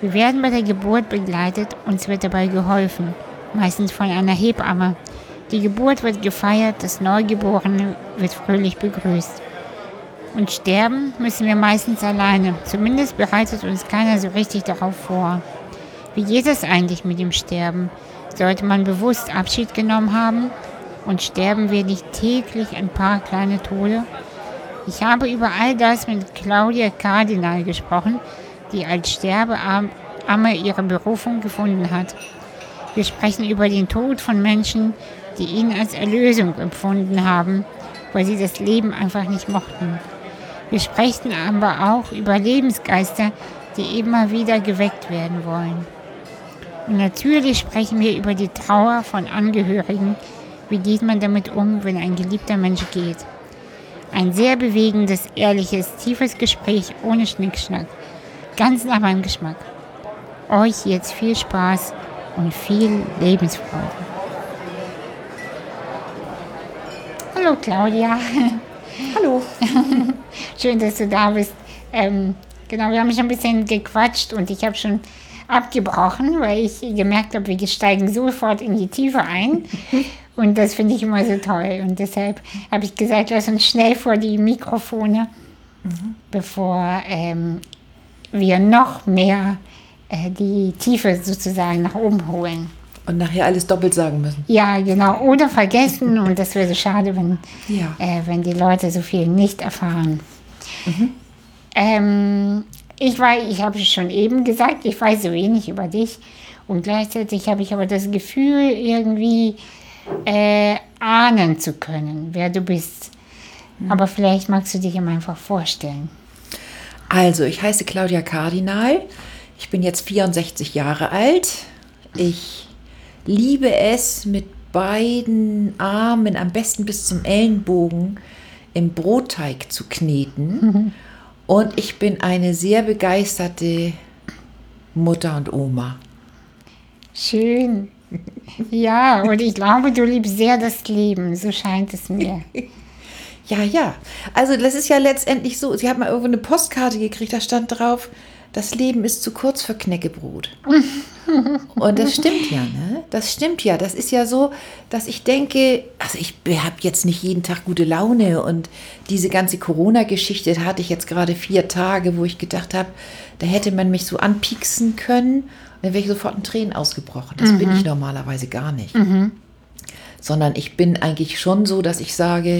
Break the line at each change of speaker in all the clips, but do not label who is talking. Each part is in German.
Wir werden bei der Geburt begleitet, uns wird dabei geholfen, meistens von einer Hebamme. Die Geburt wird gefeiert, das Neugeborene wird fröhlich begrüßt. Und sterben müssen wir meistens alleine, zumindest bereitet uns keiner so richtig darauf vor. Wie geht es eigentlich mit dem Sterben? Sollte man bewusst Abschied genommen haben? Und sterben wir nicht täglich ein paar kleine Tode? Ich habe über all das mit Claudia Cardinal gesprochen, die als Sterbeamme ihre Berufung gefunden hat. Wir sprechen über den Tod von Menschen, die ihn als Erlösung empfunden haben, weil sie das Leben einfach nicht mochten. Wir sprechen aber auch über Lebensgeister, die immer wieder geweckt werden wollen. Und natürlich sprechen wir über die Trauer von Angehörigen. Wie geht man damit um, wenn ein geliebter Mensch geht? Ein sehr bewegendes, ehrliches, tiefes Gespräch ohne Schnickschnack. Ganz nach meinem Geschmack. Euch jetzt viel Spaß und viel Lebensfreude. Hallo Claudia.
Hallo.
Schön, dass du da bist. Genau, wir haben schon ein bisschen gequatscht und ich habe schon abgebrochen, weil ich gemerkt habe, wir steigen sofort in die Tiefe ein. Und das finde ich immer so toll. Und deshalb habe ich gesagt, lass uns schnell vor die Mikrofone, bevor wir noch mehr die Tiefe sozusagen nach oben holen.
Und nachher alles doppelt sagen müssen.
Ja, genau. Oder vergessen. Und das wäre so schade, wenn die Leute so viel nicht erfahren. Ich habe schon eben gesagt, ich weiß so wenig über dich. Und gleichzeitig habe ich aber das Gefühl, irgendwie ahnen zu können, wer du bist. Aber vielleicht magst du dich ihm einfach vorstellen.
Also, ich heiße Claudia Cardinal. Ich bin jetzt 64 Jahre alt. Ich liebe es, mit beiden Armen, am besten bis zum Ellenbogen, im Brotteig zu kneten. Und ich bin eine sehr begeisterte Mutter und Oma.
Schön. Ja, und ich glaube, du liebst sehr das Leben, so scheint es mir.
Ja. Also das ist ja letztendlich so, sie hat mal irgendwo eine Postkarte gekriegt, da stand drauf, das Leben ist zu kurz für Knäckebrot. Und das stimmt ja, ne? Das stimmt ja. Das ist ja so, dass ich denke, also ich habe jetzt nicht jeden Tag gute Laune und diese ganze Corona-Geschichte, da hatte ich jetzt gerade 4 Tage, wo ich gedacht habe, da hätte man mich so anpieksen können und dann wäre ich sofort in Tränen ausgebrochen. Das bin ich normalerweise gar nicht. Sondern ich bin eigentlich schon so, dass ich sage,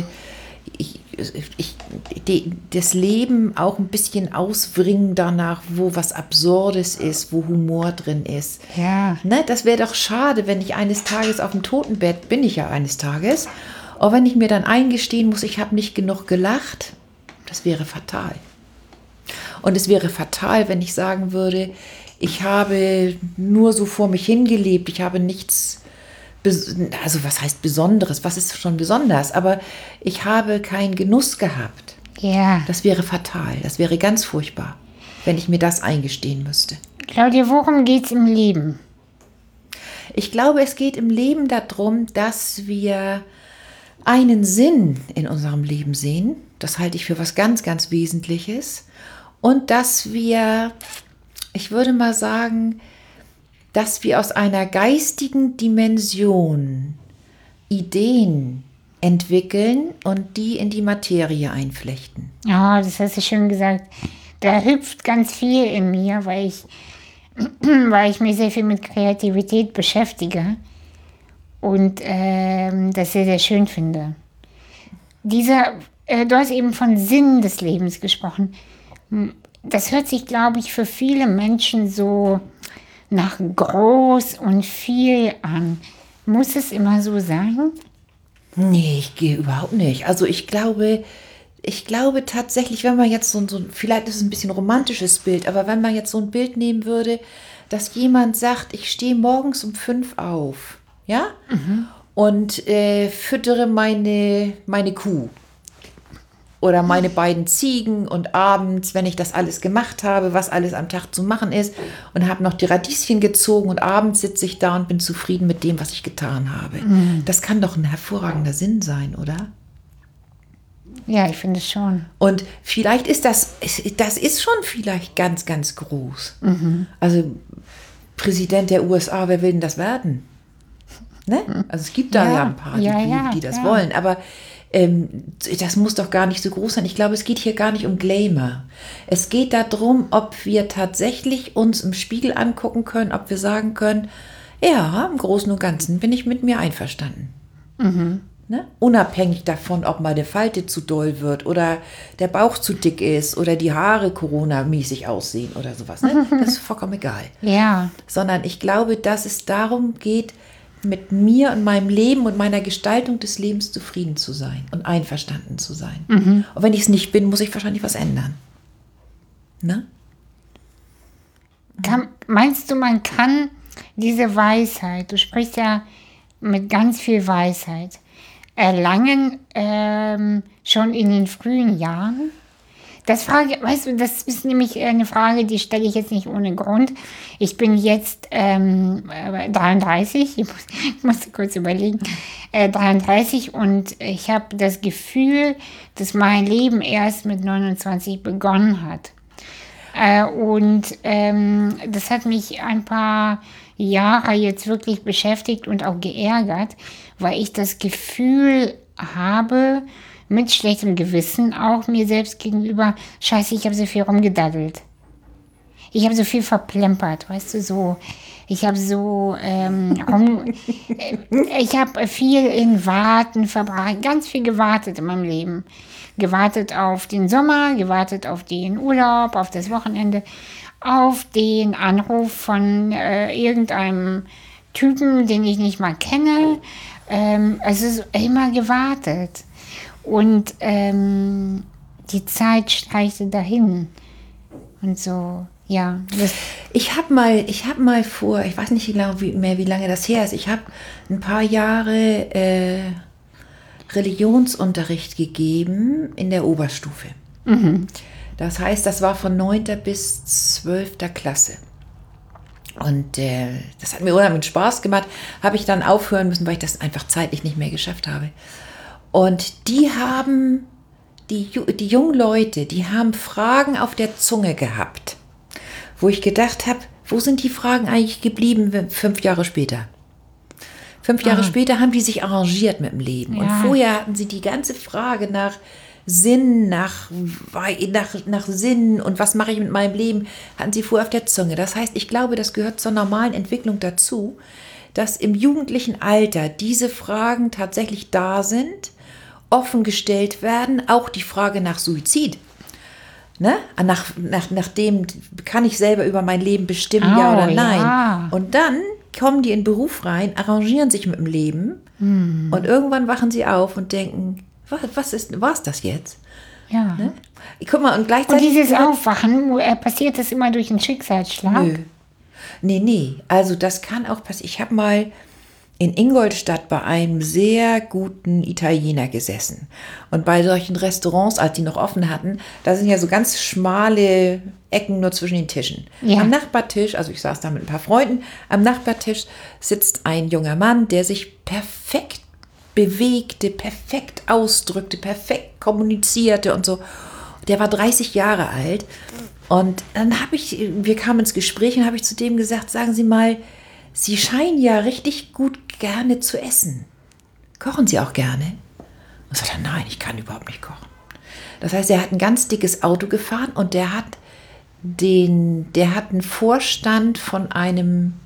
das Leben auch ein bisschen ausbringen danach, wo was Absurdes ist, wo Humor drin ist.
Ja.
Ne, das wäre doch schade, wenn ich eines Tages auf dem Totenbett, bin ich ja eines Tages, aber wenn ich mir dann eingestehen muss, ich habe nicht genug gelacht, das wäre fatal. Und es wäre fatal, wenn ich sagen würde, ich habe nur so vor mich hingelebt, ich habe nichts, also was heißt Besonderes, was ist schon besonders, aber ich habe keinen Genuss gehabt.
Ja.
Das wäre fatal, das wäre ganz furchtbar, wenn ich mir das eingestehen müsste.
Claudia, worum geht's im Leben?
Ich glaube, es geht im Leben darum, dass wir einen Sinn in unserem Leben sehen. Das halte ich für was ganz, ganz Wesentliches. Und dass wir, ich würde mal sagen, dass wir aus einer geistigen Dimension Ideen entwickeln und die in die Materie einflechten.
Ja, das hast du schön gesagt. Da hüpft ganz viel in mir, weil ich mich sehr viel mit Kreativität beschäftige und das sehr, sehr schön finde. Du hast eben von Sinn des Lebens gesprochen. Das hört sich, glaube ich, für viele Menschen so nach groß und viel an. Muss es immer so sein?
Nee, ich gehe überhaupt nicht. Also ich glaube tatsächlich, wenn man jetzt vielleicht ist es ein bisschen romantisches Bild, aber wenn man jetzt so ein Bild nehmen würde, dass jemand sagt, ich stehe morgens um 5 auf, ja, und füttere meine Kuh oder meine beiden Ziegen und abends, wenn ich das alles gemacht habe, was alles am Tag zu machen ist und habe noch die Radieschen gezogen und abends sitze ich da und bin zufrieden mit dem, was ich getan habe. Das kann doch ein hervorragender Sinn sein, oder?
Ja, ich finde es schon.
Und vielleicht ist das ist schon vielleicht ganz, ganz groß. Also Präsident der USA, wer will denn das werden? Ne? Also es gibt da ja ein paar, die das wollen, aber das muss doch gar nicht so groß sein. Ich glaube, es geht hier gar nicht um Glamour. Es geht darum, ob wir tatsächlich uns im Spiegel angucken können, ob wir sagen können, ja, im Großen und Ganzen bin ich mit mir einverstanden. Ne? Unabhängig davon, ob mal eine Falte zu doll wird oder der Bauch zu dick ist oder die Haare Corona-mäßig aussehen oder sowas. Ne? Das ist vollkommen egal.
Ja.
Sondern ich glaube, dass es darum geht, mit mir und meinem Leben und meiner Gestaltung des Lebens zufrieden zu sein und einverstanden zu sein. Und wenn ich es nicht bin, muss ich wahrscheinlich was ändern. Ne?
Meinst du, man kann diese Weisheit, du sprichst ja mit ganz viel Weisheit, erlangen schon in den frühen Jahren? Weißt du, das ist nämlich eine Frage, die stelle ich jetzt nicht ohne Grund. Ich bin jetzt 33, ich musste kurz überlegen, 33 und ich habe das Gefühl, dass mein Leben erst mit 29 begonnen hat. Das hat mich ein paar Jahre jetzt wirklich beschäftigt und auch geärgert, weil ich das Gefühl habe, mit schlechtem Gewissen auch mir selbst gegenüber, scheiße, ich habe so viel rumgedaddelt. Ich habe so viel verplempert, weißt du, so. Ich habe so, ich habe viel in Warten verbracht, ganz viel gewartet in meinem Leben. Gewartet auf den Sommer, gewartet auf den Urlaub, auf das Wochenende, auf den Anruf von irgendeinem Typen, den ich nicht mal kenne. Also immer gewartet. Und die Zeit streichte dahin. Und so, ja.
Ich habe mal vor, ich weiß nicht mehr, wie lange das her ist, ich habe ein paar Jahre Religionsunterricht gegeben in der Oberstufe. Das heißt, das war von 9. bis 12. Klasse. Und das hat mir unheimlich Spaß gemacht. Habe ich dann aufhören müssen, weil ich das einfach zeitlich nicht mehr geschafft habe. Und die jungen Leute, die haben Fragen auf der Zunge gehabt, wo ich gedacht habe, wo sind die Fragen eigentlich geblieben 5 Jahre später? 5 Jahre später haben die sich arrangiert mit dem Leben. Ja. Und vorher hatten sie die ganze Frage nach Sinn, nach Sinn und was mache ich mit meinem Leben, hatten sie vorher auf der Zunge. Das heißt, ich glaube, das gehört zur normalen Entwicklung dazu, dass im jugendlichen Alter diese Fragen tatsächlich da sind, offen gestellt werden, auch die Frage nach Suizid. Ne? Nach dem, kann ich selber über mein Leben bestimmen, ja oder nein? Ja. Und dann kommen die in den Beruf rein, arrangieren sich mit dem Leben und irgendwann wachen sie auf und denken, was das jetzt?
Ja.
Ne? Guck mal, und gleichzeitig...
Und dieses Aufwachen, passiert das immer durch einen Schicksalsschlag?
Nö. Nee. Also das kann auch passieren. Ich habe mal in Ingolstadt bei einem sehr guten Italiener gesessen. Und bei solchen Restaurants, als die noch offen hatten, da sind ja so ganz schmale Ecken nur zwischen den Tischen. Ja. Am Nachbartisch, also ich saß da mit ein paar Freunden, am Nachbartisch sitzt ein junger Mann, der sich perfekt bewegte, perfekt ausdrückte, perfekt kommunizierte und so. Der war 30 Jahre alt. Und dann wir kamen ins Gespräch und habe ich zu dem gesagt, sagen Sie mal, Sie scheinen ja richtig gut gerne zu essen. Kochen Sie auch gerne? Und sagt er, nein, ich kann überhaupt nicht kochen. Das heißt, er hat ein ganz dickes Auto gefahren und der hat einen Vorstand von einem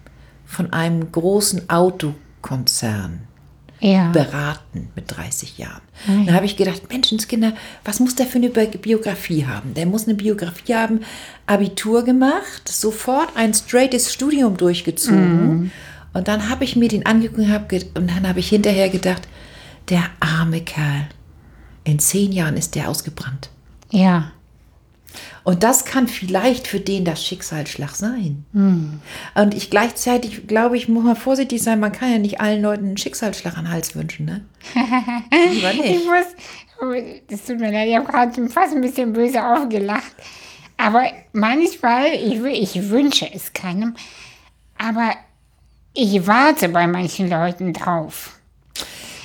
großen Autokonzern beraten mit 30 Jahren. Dann habe ich gedacht, Menschenskinder, was muss der für eine Biografie haben? Der muss eine Biografie haben, Abitur gemacht, sofort ein straightes Studium durchgezogen. Und dann habe ich mir den angeguckt und dann habe ich hinterher gedacht, der arme Kerl, in 10 Jahren ist der ausgebrannt.
Ja.
Und das kann vielleicht für den das Schicksalsschlag sein. Und ich gleichzeitig glaube, ich muss mal vorsichtig sein, man kann ja nicht allen Leuten einen Schicksalsschlag an den Hals wünschen, ne? Lieber nicht.
Das tut mir leid, ich habe gerade fast ein bisschen böse aufgelacht. Aber manchmal, ich wünsche es keinem, aber ich warte bei manchen Leuten drauf.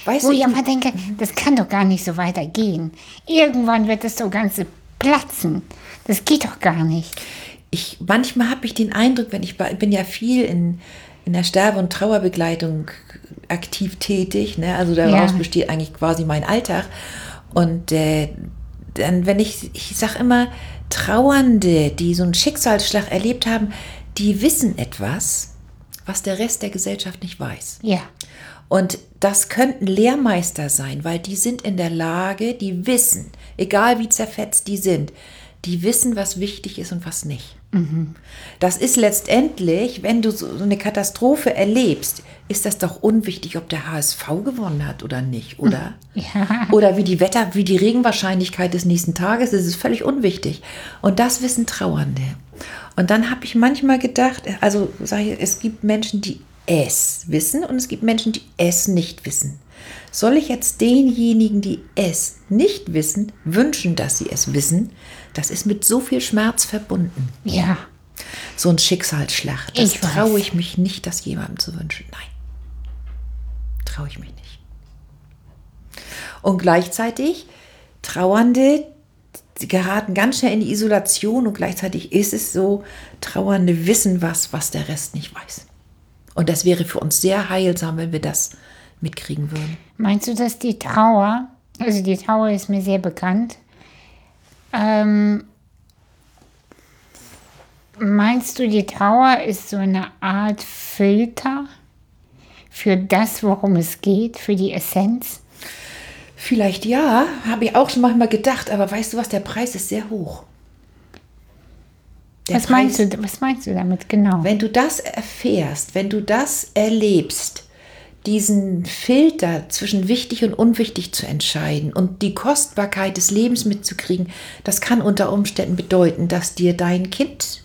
Weißt
Wo
du,
ich aber denke, das kann doch gar nicht so weitergehen. Irgendwann wird das so Ganze platzen. Das geht doch gar nicht.
manchmal habe ich den Eindruck, ich bin ja viel in der Sterbe- und Trauerbegleitung aktiv tätig, ne? Also daraus besteht eigentlich quasi mein Alltag. Und dann, wenn ich sage immer, Trauernde, die so einen Schicksalsschlag erlebt haben, die wissen etwas, was der Rest der Gesellschaft nicht weiß.
Ja.
Und das könnten Lehrmeister sein, weil die sind in der Lage, die wissen, egal wie zerfetzt die wissen, was wichtig ist und was nicht. Das ist letztendlich, wenn du so eine Katastrophe erlebst, ist das doch unwichtig, ob der HSV gewonnen hat oder nicht, oder?
Ja.
Oder wie die Regenwahrscheinlichkeit des nächsten Tages ist, ist völlig unwichtig. Und das wissen Trauernde. Und dann habe ich manchmal gedacht, also sage ich, es gibt Menschen, die es wissen und es gibt Menschen, die es nicht wissen. Soll ich jetzt denjenigen, die es nicht wissen, wünschen, dass sie es wissen? Das ist mit so viel Schmerz verbunden.
Ja.
So ein Schicksalsschlag. Das
Ich weiß.
traue ich mich nicht, das jemandem zu wünschen. Nein. Traue ich mich nicht. Und gleichzeitig Trauernde, sie geraten ganz schnell in die Isolation und gleichzeitig ist es so, Trauernde wissen was der Rest nicht weiß. Und das wäre für uns sehr heilsam, wenn wir das mitkriegen würden.
Meinst du, dass die Trauer, also die Trauer ist mir sehr bekannt, meinst du, die Trauer ist so eine Art Filter für das, worum es geht, für die Essenz?
Vielleicht ja, habe ich auch schon manchmal gedacht, aber weißt du was, der Preis ist sehr hoch.
Was meinst du damit genau?
Wenn du das erfährst, wenn du das erlebst, diesen Filter zwischen wichtig und unwichtig zu entscheiden und die Kostbarkeit des Lebens mitzukriegen, das kann unter Umständen bedeuten, dass dir dein Kind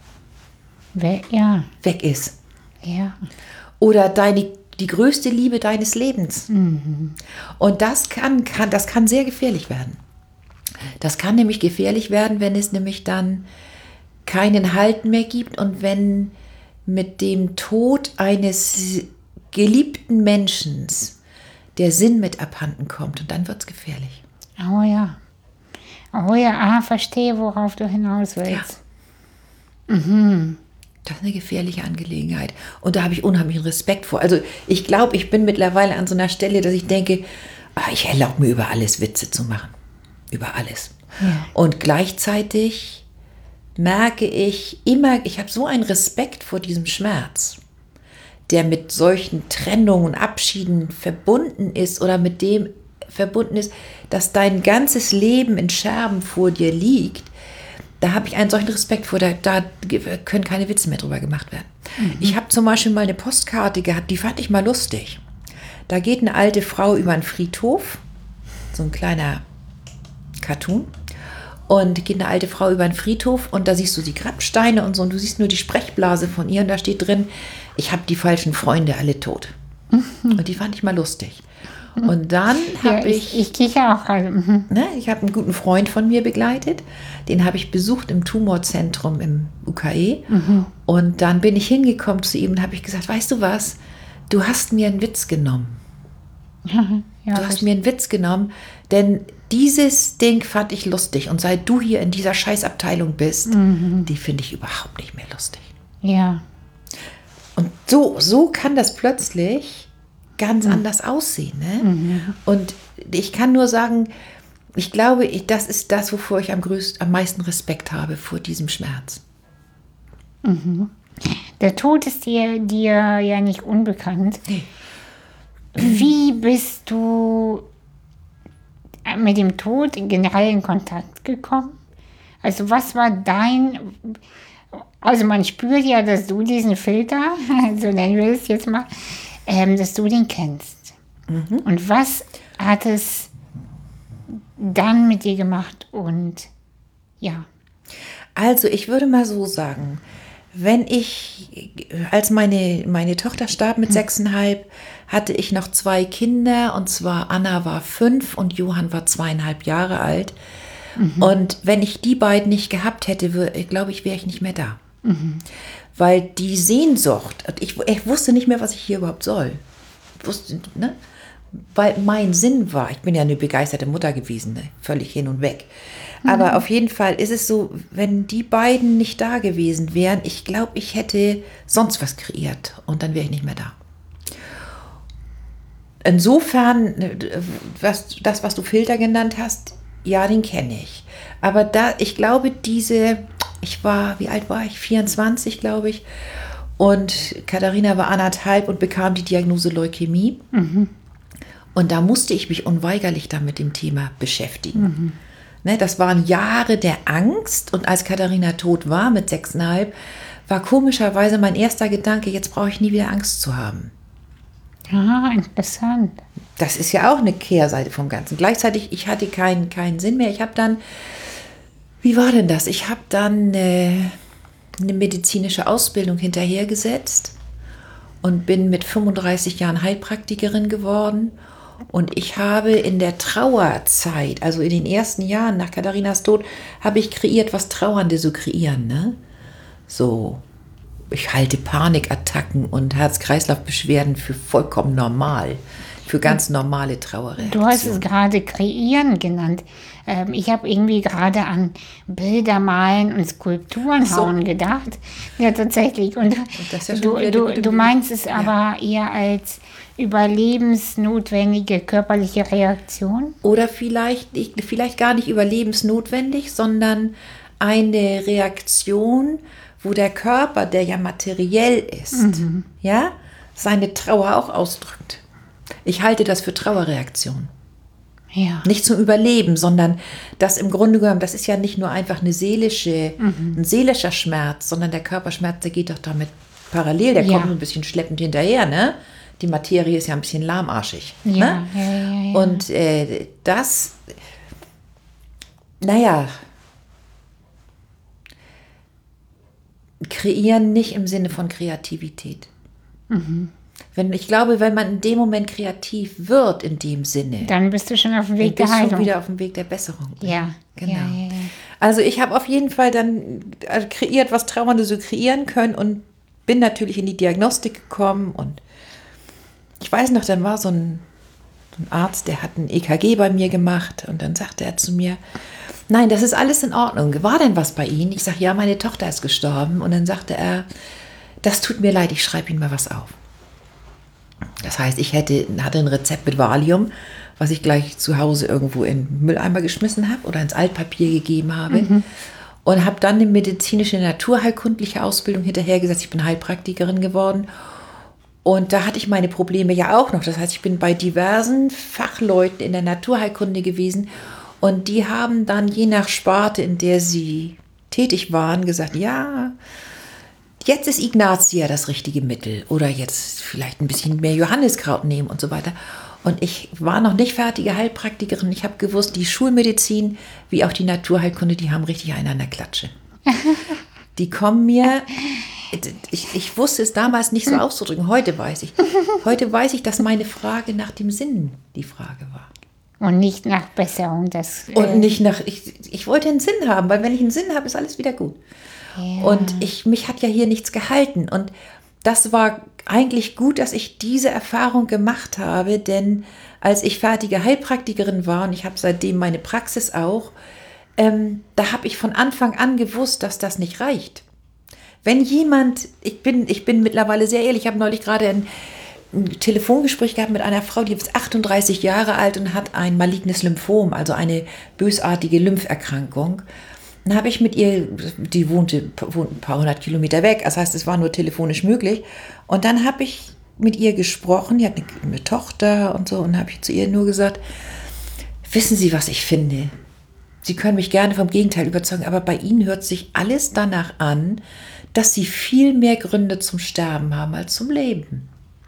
Ja,
weg ist.
ja.
Oder die größte Liebe deines Lebens. Und das kann sehr gefährlich werden. Das kann nämlich gefährlich werden, wenn es nämlich dann keinen Halt mehr gibt und wenn mit dem Tod eines geliebten Menschen der Sinn mit abhanden kommt. Und dann wird es gefährlich.
Oh ja. Oh ja, verstehe, worauf du hinaus willst.
Das ist eine gefährliche Angelegenheit. Und da habe ich unheimlichen Respekt vor. Also ich glaube, ich bin mittlerweile an so einer Stelle, dass ich denke, ich erlaube mir über alles Witze zu machen. Über alles.
Ja.
Und gleichzeitig merke ich immer, ich habe so einen Respekt vor diesem Schmerz, der mit solchen Trennungen und Abschieden verbunden ist oder mit dem verbunden ist, dass dein ganzes Leben in Scherben vor dir liegt. Da habe ich einen solchen Respekt vor, da können keine Witze mehr drüber gemacht werden. Ich habe zum Beispiel mal eine Postkarte gehabt, die fand ich mal lustig. Da geht eine alte Frau über einen Friedhof, so ein kleiner Cartoon, und geht eine alte Frau über einen Friedhof und da siehst du die Grabsteine und so und du siehst nur die Sprechblase von ihr und da steht drin, ich habe die falschen Freunde alle tot. Und die fand ich mal lustig. Und dann habe
Ich kicher auch gerade.
ich habe einen guten Freund von mir begleitet, den habe ich besucht im Tumorzentrum im UKE und dann bin ich hingekommen zu ihm und habe ich gesagt, weißt du was, du hast mir einen Witz genommen.
Ja,
Du hast mir einen Witz genommen, denn dieses Ding fand ich lustig und seit du hier in dieser Scheißabteilung bist, die finde ich überhaupt nicht mehr lustig.
Ja.
Und so kann das plötzlich ganz anders aussehen. Ne? Und ich kann nur sagen, ich glaube, das ist das, wovor ich am meisten Respekt habe, vor diesem Schmerz.
Der Tod ist dir ja nicht unbekannt. Wie bist du mit dem Tod generell in Kontakt gekommen? Also was war also man spürt ja, dass du diesen Filter, so nennen wir es jetzt mal, dass du den kennst. Und was hat es dann mit dir gemacht? Und ja.
Also ich würde mal so sagen, als meine Tochter starb mit 6,5, hatte ich noch 2 Kinder und zwar Anna war 5 und Johann war 2,5 Jahre alt. Und wenn ich die beiden nicht gehabt hätte, glaube ich, wäre ich nicht mehr da. Weil die Sehnsucht, ich wusste nicht mehr, was ich hier überhaupt soll. weil mein Sinn war, ich bin ja eine begeisterte Mutter gewesen, ne? Völlig hin und weg. Aber auf jeden Fall ist es so, wenn die beiden nicht da gewesen wären, ich glaube, ich hätte sonst was kreiert und dann wäre ich nicht mehr da. Insofern, was du Filter genannt hast, ja, den kenne ich. Aber ich glaube, wie alt war ich? 24, glaube ich. Und Katharina war 1,5 und bekam die Diagnose Leukämie. Und da musste ich mich unweigerlich dann mit dem Thema beschäftigen. Ne, das waren Jahre der Angst. Und als Katharina tot war mit 6,5, war komischerweise mein erster Gedanke, jetzt brauche ich nie wieder Angst zu haben.
Ah, interessant.
Das ist ja auch eine Kehrseite vom Ganzen. Gleichzeitig, ich hatte keinen Sinn mehr. Ich habe dann, wie war denn das? Ich habe dann eine medizinische Ausbildung hinterhergesetzt und bin mit 35 Jahren Heilpraktikerin geworden. Und ich habe in der Trauerzeit, also in den ersten Jahren nach Katharinas Tod, habe ich kreiert, was Trauernde so kreieren. Ne? So, ich halte Panikattacken und Herz-Kreislauf-Beschwerden für vollkommen normal, für ganz normale Trauerreaktionen.
Du hast es gerade kreieren genannt. Ich habe irgendwie gerade an Bilder malen und Skulpturen hauen gedacht. Ja, tatsächlich. Und
das ist ja
du meinst es aber eher als überlebensnotwendige körperliche Reaktion?
Oder vielleicht gar nicht überlebensnotwendig, sondern eine Reaktion, wo der Körper, der ja materiell ist, ja, seine Trauer auch ausdrückt. Ich halte das für Trauerreaktion.
Ja.
Nicht zum Überleben, sondern das im Grunde genommen, das ist ja nicht nur einfach ein seelischer Schmerz, sondern der Körperschmerz, der geht doch damit parallel, der kommt ein bisschen schleppend hinterher, ne? Die Materie ist ja ein bisschen lahmarschig.
Ja,
ne? Und das, kreieren nicht im Sinne von Kreativität. Ich glaube, wenn man in dem Moment kreativ wird, in dem Sinne,
dann bist du schon auf dem Weg der
bist du
Heilung.
wieder auf dem Weg der Besserung.
Ja,
genau.
Ja.
Also ich habe auf jeden Fall dann kreiert, was Trauernde so kreieren können und bin natürlich in die Diagnostik gekommen und ich weiß noch, dann war so ein Arzt, der hat ein EKG bei mir gemacht und dann sagte er zu mir, nein, das ist alles in Ordnung. War denn was bei Ihnen? Ich sage, ja, meine Tochter ist gestorben. Und dann sagte er, das tut mir leid, ich schreibe Ihnen mal was auf. Das heißt, ich hatte ein Rezept mit Valium, was ich gleich zu Hause irgendwo in den Mülleimer geschmissen habe oder ins Altpapier gegeben habe. Und habe dann eine medizinische naturheilkundliche Ausbildung hinterhergesetzt. Ich bin Heilpraktikerin geworden. Und da hatte ich meine Probleme ja auch noch. Das heißt, ich bin bei diversen Fachleuten in der Naturheilkunde gewesen. Und die haben dann je nach Sparte, in der sie tätig waren, gesagt, ja, jetzt ist Ignatia das richtige Mittel. Oder jetzt vielleicht ein bisschen mehr Johanniskraut nehmen und so weiter. Und ich war noch nicht fertige Heilpraktikerin. Ich habe gewusst, die Schulmedizin wie auch die Naturheilkunde, die haben richtig einen an der Klatsche. Die kommen mir... Ich wusste es damals nicht so auszudrücken. Heute weiß ich, dass meine Frage nach dem Sinn die Frage war.
Und nicht nach Besserung.
Und nicht nach, ich wollte einen Sinn haben, weil wenn ich einen Sinn habe, ist alles wieder gut.
Ja.
Und mich hat ja hier nichts gehalten. Und das war eigentlich gut, dass ich diese Erfahrung gemacht habe, denn als ich fertige Heilpraktikerin war, und ich habe seitdem meine Praxis auch, da habe ich von Anfang an gewusst, dass das nicht reicht. Wenn jemand, ich bin mittlerweile sehr ehrlich, ich habe neulich gerade ein Telefongespräch gehabt mit einer Frau, die ist 38 Jahre alt und hat ein malignes Lymphom, also eine bösartige Lympherkrankung. Dann habe ich mit ihr, die wohnt ein paar hundert Kilometer weg, das heißt, es war nur telefonisch möglich. Und dann habe ich mit ihr gesprochen, die hat eine Tochter und so, und habe ich zu ihr nur gesagt, wissen Sie, was ich finde? Sie können mich gerne vom Gegenteil überzeugen, aber bei Ihnen hört sich alles danach an, dass Sie viel mehr Gründe zum Sterben haben als zum Leben.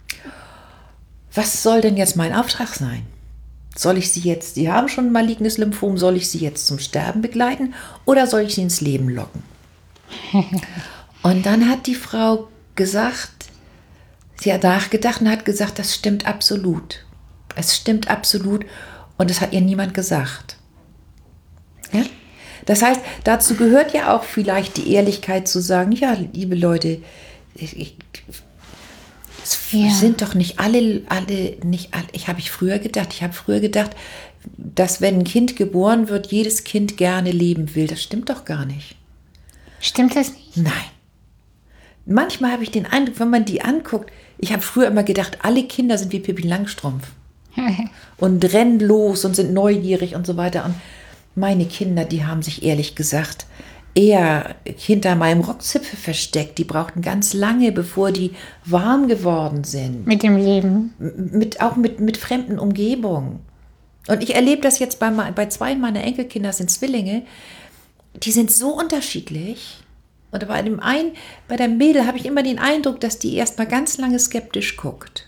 Was soll denn jetzt mein Auftrag sein? Soll ich Sie jetzt, Sie haben schon ein malignes Lymphom, soll ich Sie jetzt zum Sterben begleiten oder soll ich Sie ins Leben locken? Und dann hat die Frau gesagt, sie hat nachgedacht und hat gesagt, das stimmt absolut. Es stimmt absolut und es hat ihr niemand gesagt. Ja? Das heißt, dazu gehört ja auch vielleicht die Ehrlichkeit zu sagen, ja, liebe Leute,
Ja.
sind doch nicht alle, nicht alle. Ich habe früher gedacht, dass wenn ein Kind geboren wird, jedes Kind gerne leben will. Das stimmt doch gar nicht.
Stimmt das nicht?
Nein. Manchmal habe ich den Eindruck, wenn man die anguckt, ich habe früher immer gedacht, alle Kinder sind wie Pippi Langstrumpf und rennen los und sind neugierig und so weiter. Und meine Kinder, die haben sich ehrlich gesagt eher hinter meinem Rockzipfel versteckt. Die brauchten ganz lange, bevor die warm geworden sind.
Mit dem Leben.
Auch mit fremden Umgebungen. Und ich erlebe das jetzt bei zwei meiner Enkelkinder, das sind Zwillinge, die sind so unterschiedlich. Und bei der Mädel habe ich immer den Eindruck, dass die erst mal ganz lange skeptisch guckt.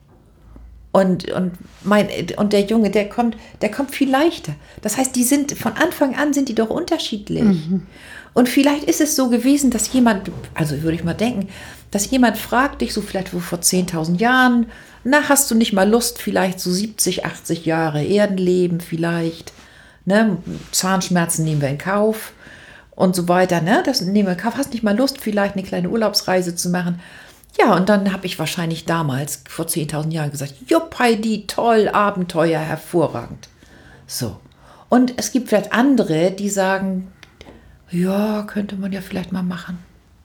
Und der Junge, der kommt viel leichter. Das heißt, die sind von Anfang an sind die doch unterschiedlich. Mhm. Und vielleicht ist es so gewesen, dass jemand, also würde ich mal denken, dass jemand fragt dich so vielleicht vor 10.000 Jahren, na, hast du nicht mal Lust, vielleicht so 70, 80 Jahre Erdenleben vielleicht, ne? Zahnschmerzen nehmen wir in Kauf und so weiter, ne? Das nehmen wir in Kauf. Hast nicht mal Lust, vielleicht eine kleine Urlaubsreise zu machen? Ja, und dann habe ich wahrscheinlich damals, vor 10.000 Jahren gesagt, jupp, Heidi, toll, Abenteuer, hervorragend. So. Und es gibt vielleicht andere, die sagen, ja, könnte man ja vielleicht mal machen.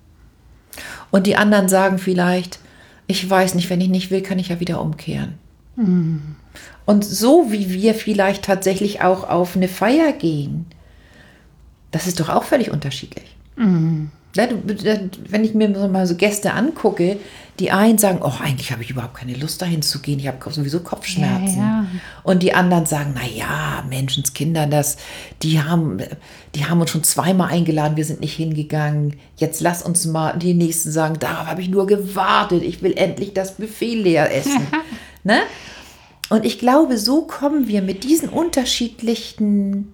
Und die anderen sagen vielleicht, ich weiß nicht, wenn ich nicht will, kann ich ja wieder umkehren. Mhm. Und so wie wir vielleicht tatsächlich auch auf eine Feier gehen, das ist doch auch völlig unterschiedlich. Mhm. Ja, wenn ich mir mal so Gäste angucke, die einen sagen, oh, eigentlich habe ich überhaupt keine Lust dahin zu gehen, ich habe sowieso Kopfschmerzen. Ja, ja. Und die anderen sagen, naja, Menschenskinder, die haben uns schon zweimal eingeladen, wir sind nicht hingegangen. Jetzt lass uns mal, die Nächsten sagen, darauf habe ich nur gewartet, ich will endlich das Buffet leer essen. Ne? Und ich glaube, so kommen wir mit dieser unterschiedlichen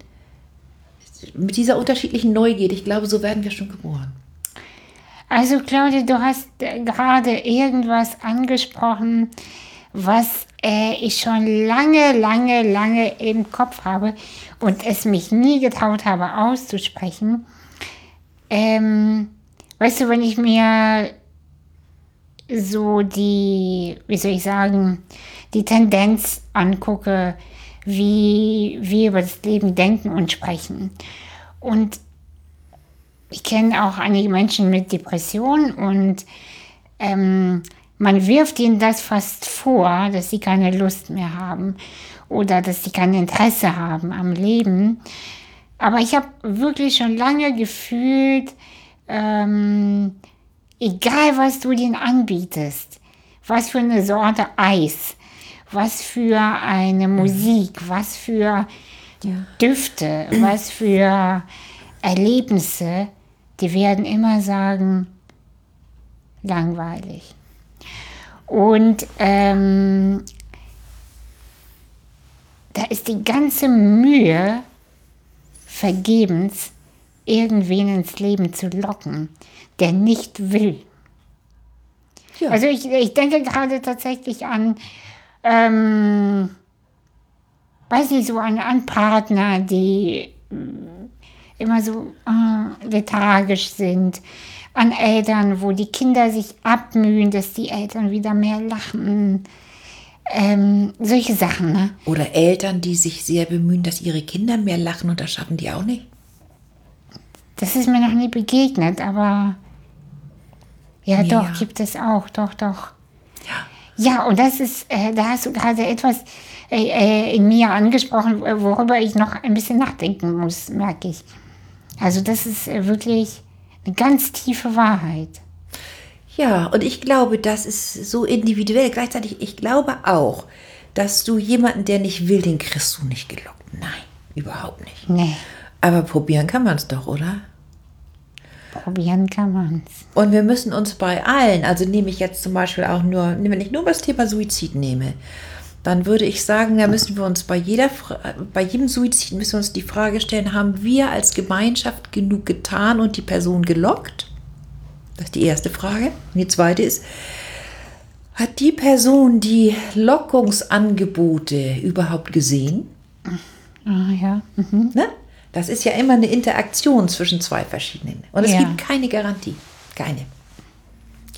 Neugierde, ich glaube, so werden wir schon geboren.
Also Claudia, du hast gerade irgendwas angesprochen, was ich schon lange im Kopf habe und es mich nie getraut habe auszusprechen. Weißt du, wenn ich mir so die Tendenz angucke, wie wir über das Leben denken und sprechen. Und ich kenne auch einige Menschen mit Depressionen und man wirft ihnen das fast vor, dass sie keine Lust mehr haben oder dass sie kein Interesse haben am Leben. Aber ich habe wirklich schon lange gefühlt, egal was du denen anbietest, was für eine Sorte Eis, was für eine Musik, was für Düfte, was für Erlebnisse, die werden immer sagen, langweilig. Und da ist die ganze Mühe vergebens, irgendwen ins Leben zu locken, der nicht will. Ja. Also ich denke gerade tatsächlich an, weiß nicht, so an Partner, die immer so lethargisch sind, an Eltern, wo die Kinder sich abmühen, dass die Eltern wieder mehr lachen, solche Sachen. Ne?
Oder Eltern, die sich sehr bemühen, dass ihre Kinder mehr lachen und das schaffen die auch nicht.
Das ist mir noch nie begegnet, aber ja, doch, gibt es auch, doch. Ja, und das ist, da hast du gerade etwas in mir angesprochen, worüber ich noch ein bisschen nachdenken muss, merke ich. Also das ist wirklich eine ganz tiefe Wahrheit.
Ja, und ich glaube, das ist so individuell. Gleichzeitig, ich glaube auch, dass du jemanden, der nicht will, den kriegst du nicht gelockt. Nein, überhaupt nicht.
Nee.
Aber probieren kann man es doch, oder?
Probieren kann man es.
Und wir müssen uns bei allen, also nehme ich jetzt zum Beispiel auch nur, wenn ich nur das Thema Suizid nehme, dann würde ich sagen, da müssen wir uns bei jedem Suizid müssen wir uns die Frage stellen, haben wir als Gemeinschaft genug getan und die Person gelockt? Das ist die erste Frage. Und die zweite ist, hat die Person die Lockungsangebote überhaupt gesehen?
Ah, ja. Mhm.
Ne? Das ist ja immer eine Interaktion zwischen zwei verschiedenen. Und es gibt keine Garantie. Keine.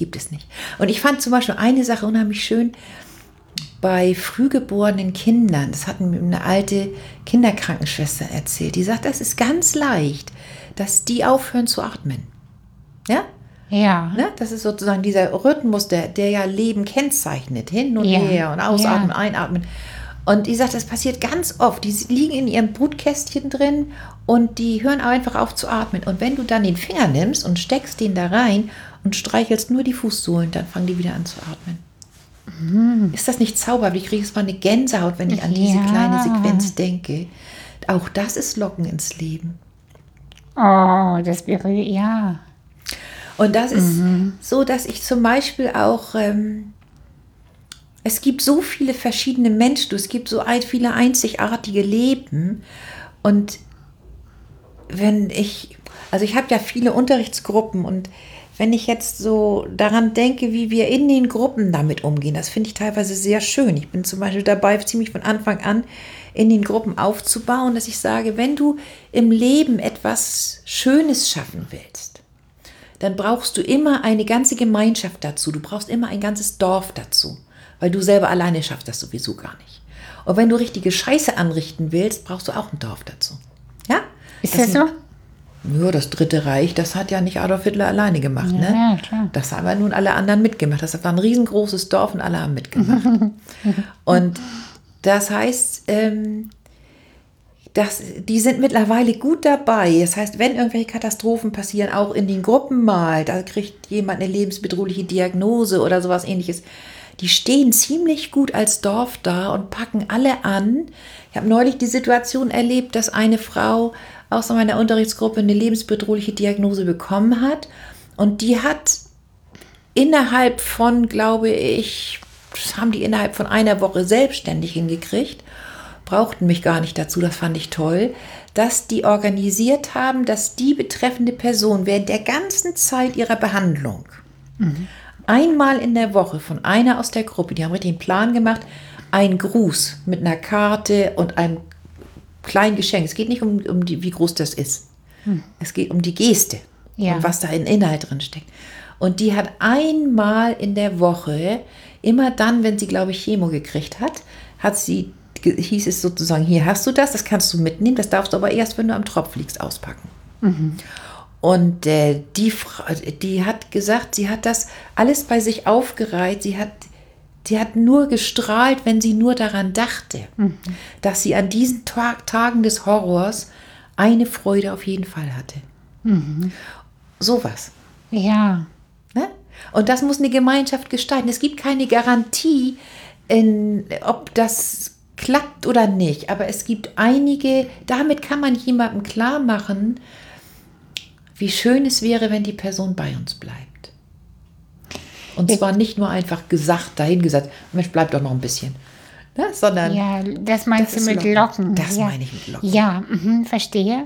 gibt es nicht. Und ich fand zum Beispiel eine Sache unheimlich schön bei frühgeborenen Kindern. Das hat mir eine alte Kinderkrankenschwester erzählt. Die sagt, das ist ganz leicht, dass die aufhören zu atmen. Ja?
Ja.
Ne? Das ist sozusagen dieser Rhythmus, der ja Leben kennzeichnet. Hin und her und ausatmen, einatmen. Und die sagt, das passiert ganz oft. Die liegen in ihrem Brutkästchen drin und die hören einfach auf zu atmen. Und wenn du dann den Finger nimmst und steckst den da rein und streichelst nur die Fußsohlen, dann fangen die wieder an zu atmen. Ist das nicht zauberhaft? Ich kriege jetzt mal eine Gänsehaut, wenn ich an diese kleine Sequenz denke. Auch das ist Locken ins Leben.
Oh, das wäre, ja.
Und das ist so, dass ich zum Beispiel auch, es gibt so viele verschiedene Menschen, es gibt so viele einzigartige Leben. Und ich habe ja viele Unterrichtsgruppen und wenn ich jetzt so daran denke, wie wir in den Gruppen damit umgehen, das finde ich teilweise sehr schön. Ich bin zum Beispiel dabei, ziemlich von Anfang an in den Gruppen aufzubauen, dass ich sage, wenn du im Leben etwas Schönes schaffen willst, dann brauchst du immer eine ganze Gemeinschaft dazu. Du brauchst immer ein ganzes Dorf dazu, weil du selber alleine schaffst das sowieso gar nicht. Und wenn du richtige Scheiße anrichten willst, brauchst du auch ein Dorf dazu. Ja?
Ist das so?
Ja, das Dritte Reich, das hat ja nicht Adolf Hitler alleine gemacht.
Ja,
ne?
klar.
Das haben ja nun alle anderen mitgemacht. Das war ein riesengroßes Dorf und alle haben mitgemacht. Und das heißt, die sind mittlerweile gut dabei. Das heißt, wenn irgendwelche Katastrophen passieren, auch in den Gruppen mal, da kriegt jemand eine lebensbedrohliche Diagnose oder sowas Ähnliches, die stehen ziemlich gut als Dorf da und packen alle an. Ich habe neulich die Situation erlebt, dass eine Frau aus meiner Unterrichtsgruppe eine lebensbedrohliche Diagnose bekommen hat. Und die hat innerhalb von, glaube ich, das haben die innerhalb von einer Woche selbstständig hingekriegt, brauchten mich gar nicht dazu, das fand ich toll, dass die organisiert haben, dass die betreffende Person während der ganzen Zeit ihrer Behandlung einmal in der Woche von einer aus der Gruppe, die haben richtig einen Plan gemacht, einen Gruß mit einer Karte und einem kleinen Geschenk. Es geht nicht um wie groß das ist. Es geht um die Geste und was da in Inhalt drin steckt. Und die hat einmal in der Woche, immer dann, wenn sie, glaube ich, Chemo gekriegt hat, hieß es sozusagen, hier hast du das kannst du mitnehmen, das darfst du aber erst, wenn du am Tropf liegst, auspacken. Und die hat gesagt, sie hat das alles bei sich aufgereiht, sie hat nur gestrahlt, wenn sie nur daran dachte, dass sie an diesen Tagen des Horrors eine Freude auf jeden Fall hatte. Sowas.
Ja.
Ne? Und das muss eine Gemeinschaft gestalten. Es gibt keine Garantie, ob das klappt oder nicht. Aber es gibt einige, damit kann man jemandem klar machen, wie schön es wäre, wenn die Person bei uns bleibt. Und zwar nicht nur einfach dahingesagt, Mensch, bleib doch noch ein bisschen. Ne? Sondern
ja, das meinst du mit Locken.
Das meine ich mit Locken.
Ja, verstehe.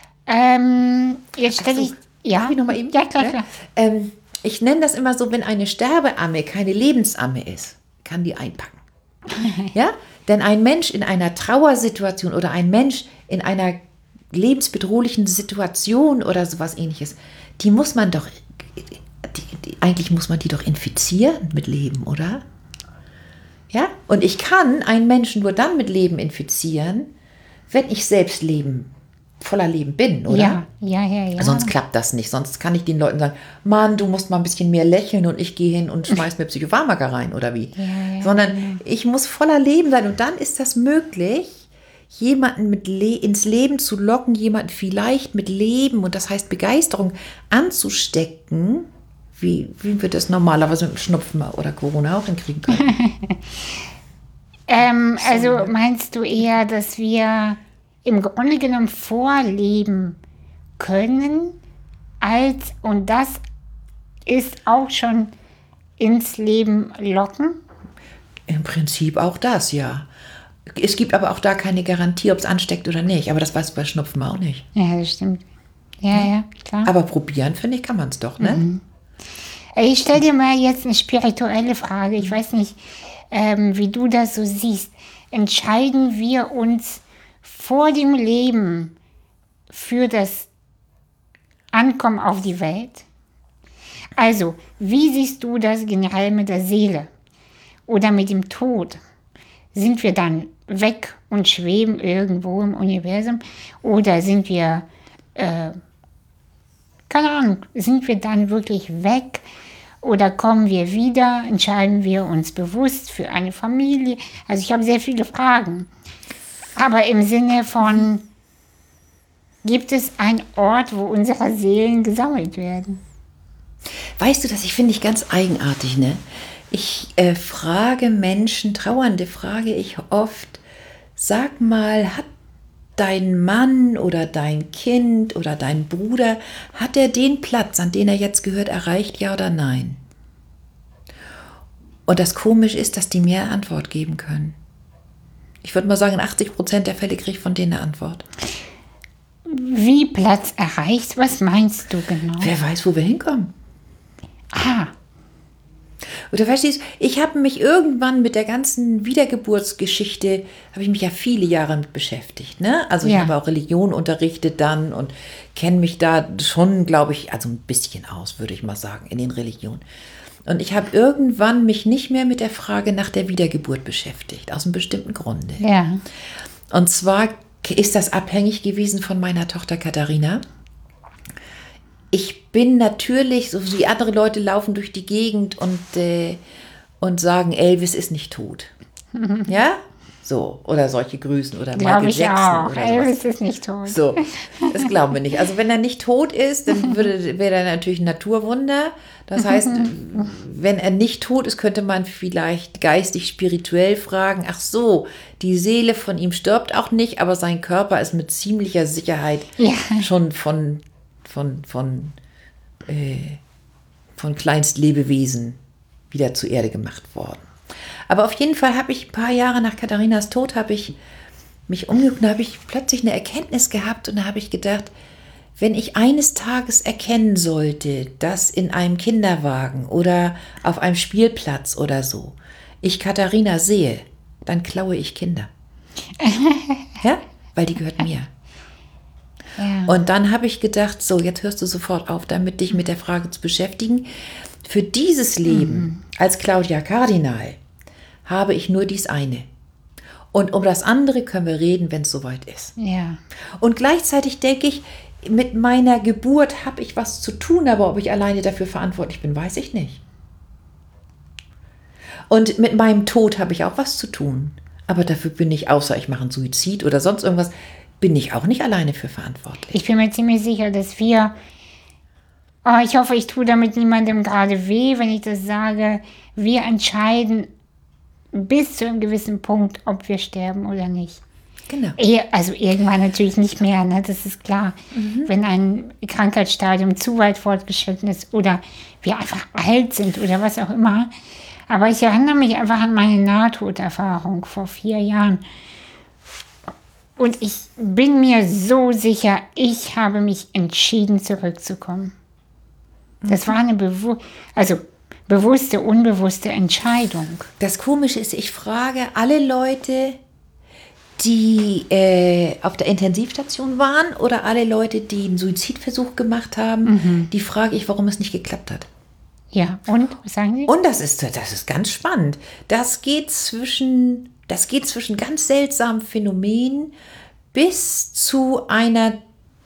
Jetzt stelle ich... Ja,
darf ich noch mal eben?
Ja, klar.
Ich nenne das immer so, wenn eine Sterbeamme keine Lebensamme ist, kann die einpacken. Ja? Denn ein Mensch in einer Trauersituation oder ein Mensch in einer lebensbedrohlichen Situation oder sowas Ähnliches, die muss man doch... Eigentlich muss man die doch infizieren mit Leben, oder? Ja? Und ich kann einen Menschen nur dann mit Leben infizieren, wenn ich selbst voller Leben bin, oder?
Ja.
Sonst klappt das nicht. Sonst kann ich den Leuten sagen, Mann, du musst mal ein bisschen mehr lächeln und ich gehe hin und schmeiß mir Psychopharmaka rein, oder wie? Sondern ich muss voller Leben sein und dann ist das möglich, jemanden ins Leben zu locken, jemanden vielleicht mit Leben und das heißt Begeisterung anzustecken, wie wir das normalerweise mit Schnupfen oder Corona auch hinkriegen können.
Also meinst du eher, dass wir im Grunde genommen vorleben können, und das ist auch schon ins Leben locken?
Im Prinzip auch das, ja. Es gibt aber auch da keine Garantie, ob es ansteckt oder nicht. Aber das weißt du bei Schnupfen auch nicht.
Ja, das stimmt. Ja, klar.
Aber probieren, finde ich, kann man es doch, ne?
Ich stelle dir mal jetzt eine spirituelle Frage. Ich weiß nicht, wie du das so siehst. Entscheiden wir uns vor dem Leben für das Ankommen auf die Welt? Also, wie siehst du das generell mit der Seele oder mit dem Tod? Sind wir dann weg und schweben irgendwo im Universum? Oder sind wir, keine Ahnung, sind wir dann wirklich weg? Oder kommen wir wieder? Entscheiden wir uns bewusst für eine Familie? Also ich habe sehr viele Fragen. Aber im Sinne von, gibt es einen Ort, wo unsere Seelen gesammelt werden?
Weißt du, das finde ich ganz eigenartig, ne? Ich frage Menschen, Trauernde frage ich oft, sag mal, hat dein Mann oder dein Kind oder dein Bruder, hat er den Platz, an den er jetzt gehört, erreicht, ja oder nein? Und das Komische ist, dass die mir eine Antwort geben können. Ich würde mal sagen, 80% der Fälle kriege ich von denen eine Antwort.
Wie Platz erreicht? Was meinst du genau?
Wer weiß, wo wir hinkommen. Oder verstehst du, ich habe mich irgendwann mit der ganzen Wiedergeburtsgeschichte, habe ich mich ja viele Jahre mit beschäftigt. Ne? Also ich habe auch Religion unterrichtet dann und kenne mich da schon, glaube ich, also ein bisschen aus, würde ich mal sagen, in den Religionen. Und ich habe irgendwann mich nicht mehr mit der Frage nach der Wiedergeburt beschäftigt, aus einem bestimmten Grunde.
Ja.
Und zwar ist das abhängig gewesen von meiner Tochter Katharina. Ich bin natürlich, so wie andere Leute laufen durch die Gegend und sagen, Elvis ist nicht tot. Ja? So, oder solche Grüßen oder Michael Jackson. Oder
Elvis ist nicht tot.
So, das glauben wir nicht. Also wenn er nicht tot ist, dann wäre er natürlich ein Naturwunder. Das heißt, wenn er nicht tot ist, könnte man vielleicht geistig, spirituell fragen, ach so, die Seele von ihm stirbt auch nicht, aber sein Körper ist mit ziemlicher Sicherheit schon von Kleinstlebewesen wieder zur Erde gemacht worden. Aber auf jeden Fall habe ich ein paar Jahre nach Katharinas Tod mich umgeguckt, da habe ich plötzlich eine Erkenntnis gehabt und da habe ich gedacht, wenn ich eines Tages erkennen sollte, dass in einem Kinderwagen oder auf einem Spielplatz oder so ich Katharina sehe, dann klaue ich Kinder. Ja? Weil die gehört mir.
Ja.
Und dann habe ich gedacht, so, jetzt hörst du sofort auf, damit dich mit der Frage zu beschäftigen. Für dieses Leben als Claudia Kardinal habe ich nur dies eine. Und um das andere können wir reden, wenn es soweit ist.
Ja.
Und gleichzeitig denke ich, mit meiner Geburt habe ich was zu tun, aber ob ich alleine dafür verantwortlich bin, weiß ich nicht. Und mit meinem Tod habe ich auch was zu tun. Aber dafür bin ich, außer ich mache einen Suizid oder sonst irgendwas, bin ich auch nicht alleine für verantwortlich.
Ich bin mir ziemlich sicher, dass wir, ich hoffe, ich tue damit niemandem gerade weh, wenn ich das sage, wir entscheiden bis zu einem gewissen Punkt, ob wir sterben oder nicht.
Genau.
Also irgendwann natürlich nicht mehr, ne? Das ist klar. Wenn ein Krankheitsstadium zu weit fortgeschritten ist oder wir einfach alt sind oder was auch immer. Aber ich erinnere mich einfach an meine Nahtoderfahrung vor 4 Jahren. Und ich bin mir so sicher, ich habe mich entschieden, zurückzukommen. Das war eine bewusste, unbewusste Entscheidung.
Das Komische ist, ich frage alle Leute, die auf der Intensivstation waren oder alle Leute, die einen Suizidversuch gemacht haben, die frage ich, warum es nicht geklappt hat.
Ja, und? Was sagen Sie?
Und das ist ganz spannend. Das geht zwischen ganz seltsamen Phänomenen bis zu eine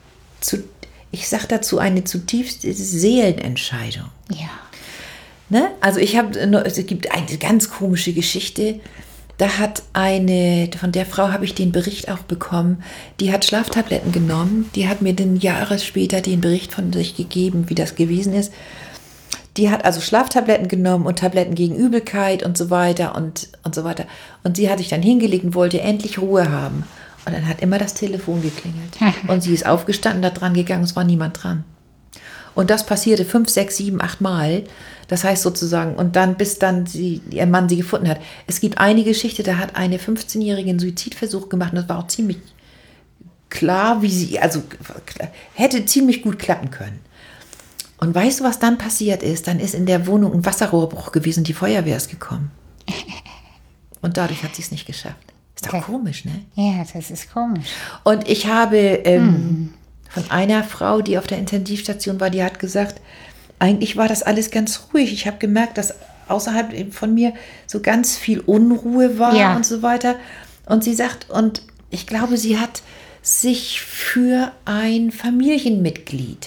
zutiefst Seelenentscheidung.
Ja.
Ne? Also es gibt eine ganz komische Geschichte. Da hat von der Frau habe ich den Bericht auch bekommen, die hat Schlaftabletten genommen, die hat mir dann Jahre später den Bericht von sich gegeben, wie das gewesen ist. Die hat also Schlaftabletten genommen und Tabletten gegen Übelkeit und so weiter und so weiter. Und sie hat sich dann hingelegt und wollte endlich Ruhe haben. Und dann hat immer das Telefon geklingelt. Und sie ist aufgestanden, da dran gegangen, es war niemand dran. Und das passierte 5, 6, 7, 8 Mal. Das heißt sozusagen, und dann, bis dann ihr Mann sie gefunden hat. Es gibt eine Geschichte, da hat eine 15-Jährige einen Suizidversuch gemacht und das war auch ziemlich klar, hätte ziemlich gut klappen können. Und weißt du, was dann passiert ist? Dann ist in der Wohnung ein Wasserrohrbruch gewesen, die Feuerwehr ist gekommen. Und dadurch hat sie es nicht geschafft. Ist doch komisch, ne?
Ja, das ist komisch.
Und ich habe von einer Frau, die auf der Intensivstation war, die hat gesagt, eigentlich war das alles ganz ruhig. Ich habe gemerkt, dass außerhalb eben von mir so ganz viel Unruhe war
Ja.
und so weiter. Und sie sagt, und ich glaube, sie hat sich für ein Familienmitglied,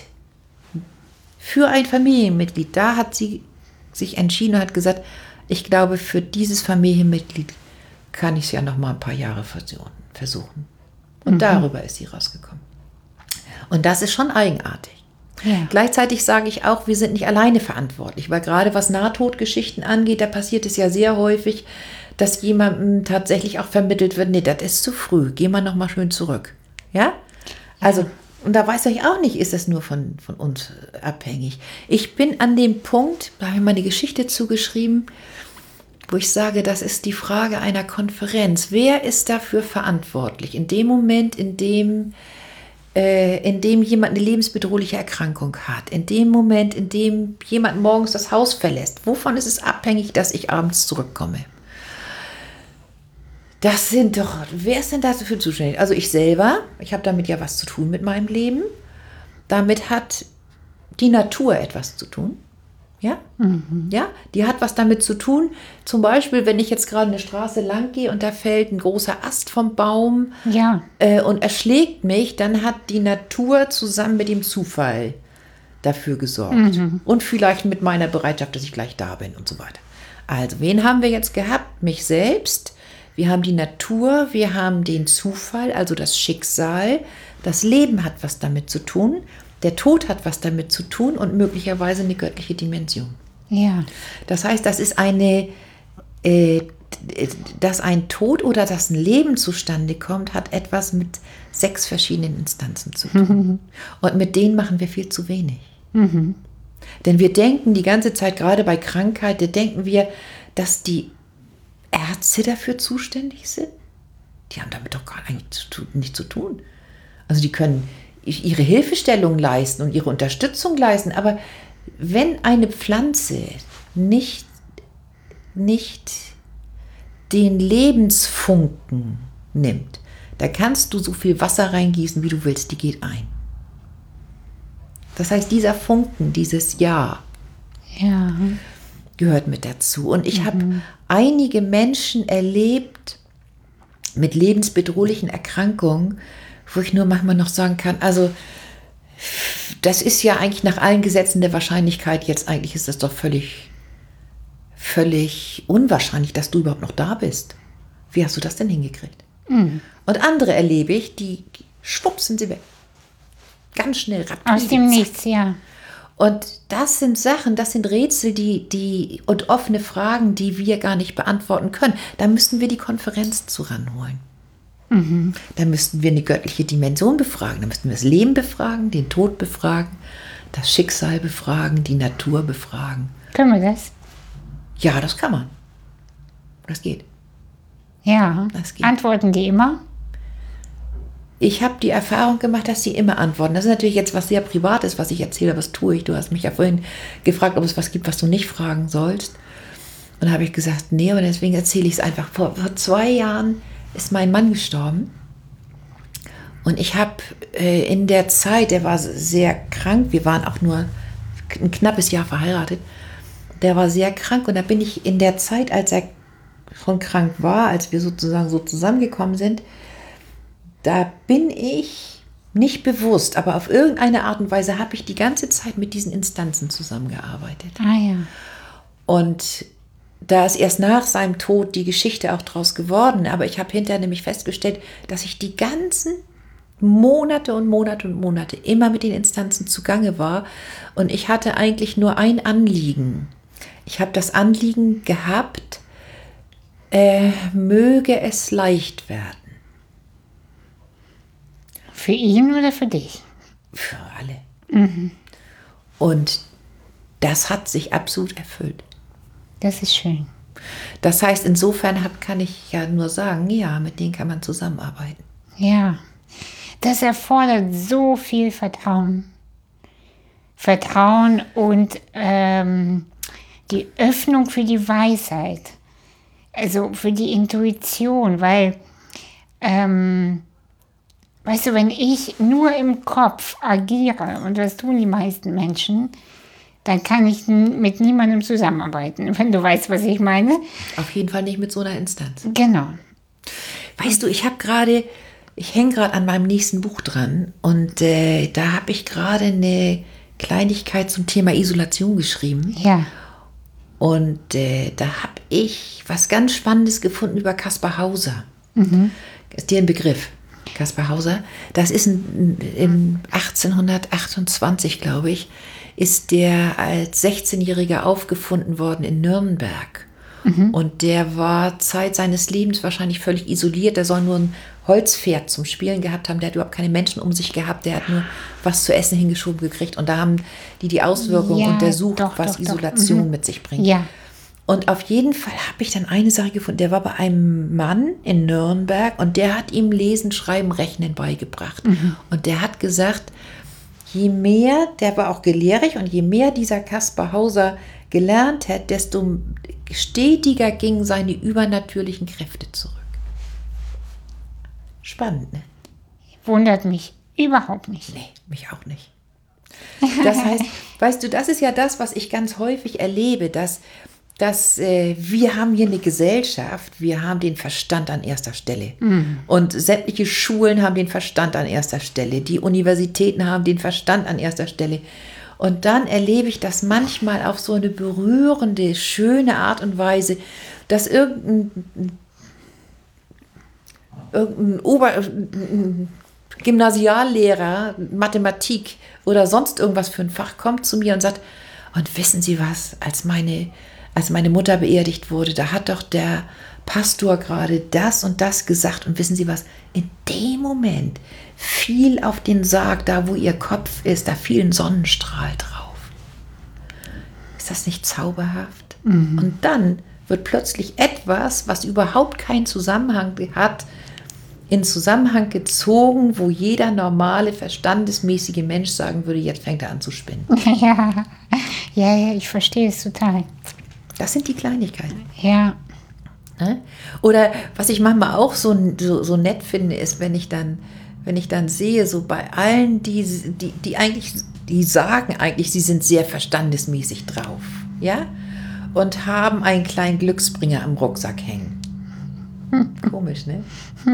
da hat sie sich entschieden und hat gesagt, ich glaube, für dieses Familienmitglied kann ich es ja noch mal ein paar Jahre versuchen. Und darüber ist sie rausgekommen. Und das ist schon eigenartig.
Ja.
Gleichzeitig sage ich auch, wir sind nicht alleine verantwortlich, weil gerade was Nahtodgeschichten angeht, da passiert es ja sehr häufig, dass jemandem tatsächlich auch vermittelt wird, nee, das ist zu früh, geh mal noch mal schön zurück. Ja? Also, und da weiß ich auch nicht, ist das nur von uns abhängig. Ich bin an dem Punkt, da habe ich mal eine Geschichte zugeschrieben, wo ich sage, das ist die Frage einer Konferenz. Wer ist dafür verantwortlich? In dem Moment, in dem jemand eine lebensbedrohliche Erkrankung hat, in dem Moment, in dem jemand morgens das Haus verlässt, wovon ist es abhängig, dass ich abends zurückkomme? Wer ist denn dafür zuständig? Also ich selber, ich habe damit ja was zu tun mit meinem Leben. Damit hat die Natur etwas zu tun. Ja? Ja, die hat was damit zu tun. Zum Beispiel, wenn ich jetzt gerade eine Straße lang gehe und da fällt ein großer Ast vom Baum
Ja.
Und erschlägt mich, dann hat die Natur zusammen mit dem Zufall dafür gesorgt. Und vielleicht mit meiner Bereitschaft, dass ich gleich da bin und so weiter. Also, wen haben wir jetzt gehabt? Mich selbst. Wir haben die Natur, wir haben den Zufall, also das Schicksal. Das Leben hat was damit zu tun. Der Tod hat was damit zu tun und möglicherweise eine göttliche Dimension.
Ja.
Das heißt, das ist dass ein Tod oder dass ein Leben zustande kommt, hat etwas mit 6 verschiedenen Instanzen zu tun. Und mit denen machen wir viel zu wenig. Denn wir denken die ganze Zeit, gerade bei Krankheit, da denken wir, dass die Ärzte dafür zuständig sind. Die haben damit doch gar nichts zu tun. Also die können ihre Hilfestellung leisten und ihre Unterstützung leisten, aber wenn eine Pflanze nicht den Lebensfunken nimmt, da kannst du so viel Wasser reingießen, wie du willst, die geht ein. Das heißt, dieser Funken, dieses Ja,
Ja.
gehört mit dazu. Und ich habe einige Menschen erlebt mit lebensbedrohlichen Erkrankungen, wo ich nur manchmal noch sagen kann, also das ist ja eigentlich nach allen Gesetzen der Wahrscheinlichkeit, jetzt eigentlich ist das doch völlig unwahrscheinlich, dass du überhaupt noch da bist. Wie hast du das denn hingekriegt? Und andere erlebe ich, die schwupps sind sie weg. Ganz schnell, rapide.
Aus dem Nichts, ja.
Und das sind Sachen, das sind Rätsel, und offene Fragen, die wir gar nicht beantworten können. Da müssten wir die Konferenz zu ranholen. Da müssten wir eine göttliche Dimension befragen. Da müssten wir das Leben befragen, den Tod befragen, das Schicksal befragen, die Natur befragen.
Können wir das?
Ja, das kann man. Das geht.
Ja.
Das geht.
Antworten die immer?
Ich habe die Erfahrung gemacht, dass sie immer antworten. Das ist natürlich jetzt was sehr Privates, was ich erzähle, was tue ich. Du hast mich ja vorhin gefragt, ob es was gibt, was du nicht fragen sollst. Und da habe ich gesagt, nee, und deswegen erzähle ich es einfach. Vor 2 Jahren ist mein Mann gestorben. Und ich habe in der Zeit, der war sehr krank, wir waren auch nur ein knappes Jahr verheiratet, der war sehr krank und da bin ich in der Zeit, als er schon krank war, als wir sozusagen so zusammengekommen sind, da bin ich nicht bewusst, aber auf irgendeine Art und Weise habe ich die ganze Zeit mit diesen Instanzen zusammengearbeitet.
Ah ja.
Und da ist erst nach seinem Tod die Geschichte auch draus geworden, aber ich habe hinterher nämlich festgestellt, dass ich die ganzen Monate und Monate und Monate immer mit den Instanzen zugange war und ich hatte eigentlich nur ein Anliegen. Ich habe das Anliegen gehabt, möge es leicht werden.
Für ihn oder für dich?
Für alle. Und das hat sich absolut erfüllt.
Das ist schön.
Das heißt, insofern kann ich ja nur sagen, ja, mit denen kann man zusammenarbeiten.
Ja. Das erfordert so viel Vertrauen. Vertrauen und die Öffnung für die Weisheit. Also für die Intuition, weil weißt du, wenn ich nur im Kopf agiere, und das tun die meisten Menschen, dann kann ich mit niemandem zusammenarbeiten, wenn du weißt, was ich meine.
Auf jeden Fall nicht mit so einer Instanz.
Genau.
Weißt du, ich hänge gerade an meinem nächsten Buch dran und da habe ich gerade eine Kleinigkeit zum Thema Isolation geschrieben.
Ja.
Und da habe ich was ganz Spannendes gefunden über Kaspar Hauser. Ist dir ein Begriff? Kaspar Hauser? Das ist im 1828, glaube ich, ist der als 16-Jähriger aufgefunden worden in Nürnberg. Und der war Zeit seines Lebens wahrscheinlich völlig isoliert. Der soll nur ein Holzpferd zum Spielen gehabt haben. Der hat überhaupt keine Menschen um sich gehabt. Der hat nur was zu essen hingeschoben gekriegt. Und da haben die Auswirkungen untersucht, was Isolation mit sich bringt.
Ja.
Und auf jeden Fall habe ich dann eine Sache gefunden. Der war bei einem Mann in Nürnberg und der hat ihm Lesen, Schreiben, Rechnen beigebracht. Und der hat gesagt, je mehr, der war auch gelehrig, und je mehr dieser Kaspar Hauser gelernt hat, desto stetiger gingen seine übernatürlichen Kräfte zurück. Spannend, ne?
Wundert mich überhaupt nicht.
Nee, mich auch nicht. Das heißt, weißt du, das ist ja das, was ich ganz häufig erlebe, dass wir haben hier eine Gesellschaft, wir haben den Verstand an erster Stelle. Und sämtliche Schulen haben den Verstand an erster Stelle. Die Universitäten haben den Verstand an erster Stelle. Und dann erlebe ich das manchmal auf so eine berührende, schöne Art und Weise, dass irgendein Gymnasiallehrer, Mathematik oder sonst irgendwas für ein Fach kommt zu mir und sagt, und wissen Sie was, als meine Mutter beerdigt wurde, da hat doch der Pastor gerade das und das gesagt. Und wissen Sie was, in dem Moment fiel auf den Sarg, da wo Ihr Kopf ist, da fiel ein Sonnenstrahl drauf. Ist das nicht zauberhaft? Und dann wird plötzlich etwas, was überhaupt keinen Zusammenhang hat, in Zusammenhang gezogen, wo jeder normale, verstandesmäßige Mensch sagen würde, jetzt fängt er an zu spinnen.
Ja, ich verstehe es total.
Das sind die Kleinigkeiten.
Ja.
Ne? Oder was ich manchmal auch so nett finde, ist, wenn ich dann sehe, so bei allen, die sagen eigentlich, sie sind sehr verstandesmäßig drauf, ja, und haben einen kleinen Glücksbringer im Rucksack hängen. Komisch, ne?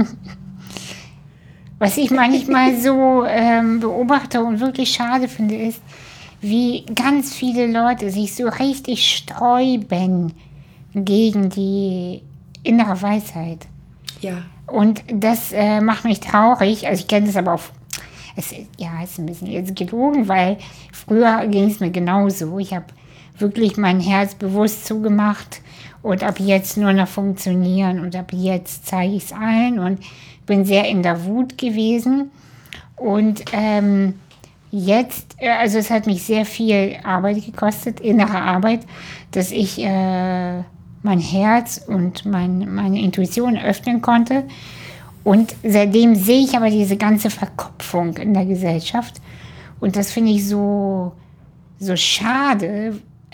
Was ich manchmal so beobachte und wirklich schade finde, ist, wie ganz viele Leute sich so richtig sträuben gegen die innere Weisheit.
Ja.
Und das macht mich traurig. Also ich kenne das aber auch, ist ein bisschen jetzt gelogen, weil früher ging es mir genauso. Ich habe wirklich mein Herz bewusst zugemacht und ab jetzt nur noch funktionieren und ab jetzt zeige ich es allen und bin sehr in der Wut gewesen. Und jetzt, also es hat mich sehr viel Arbeit gekostet, innere Arbeit, dass ich mein Herz und meine Intuition öffnen konnte. Und seitdem sehe ich aber diese ganze Verkopfung in der Gesellschaft. Und das finde ich so schade.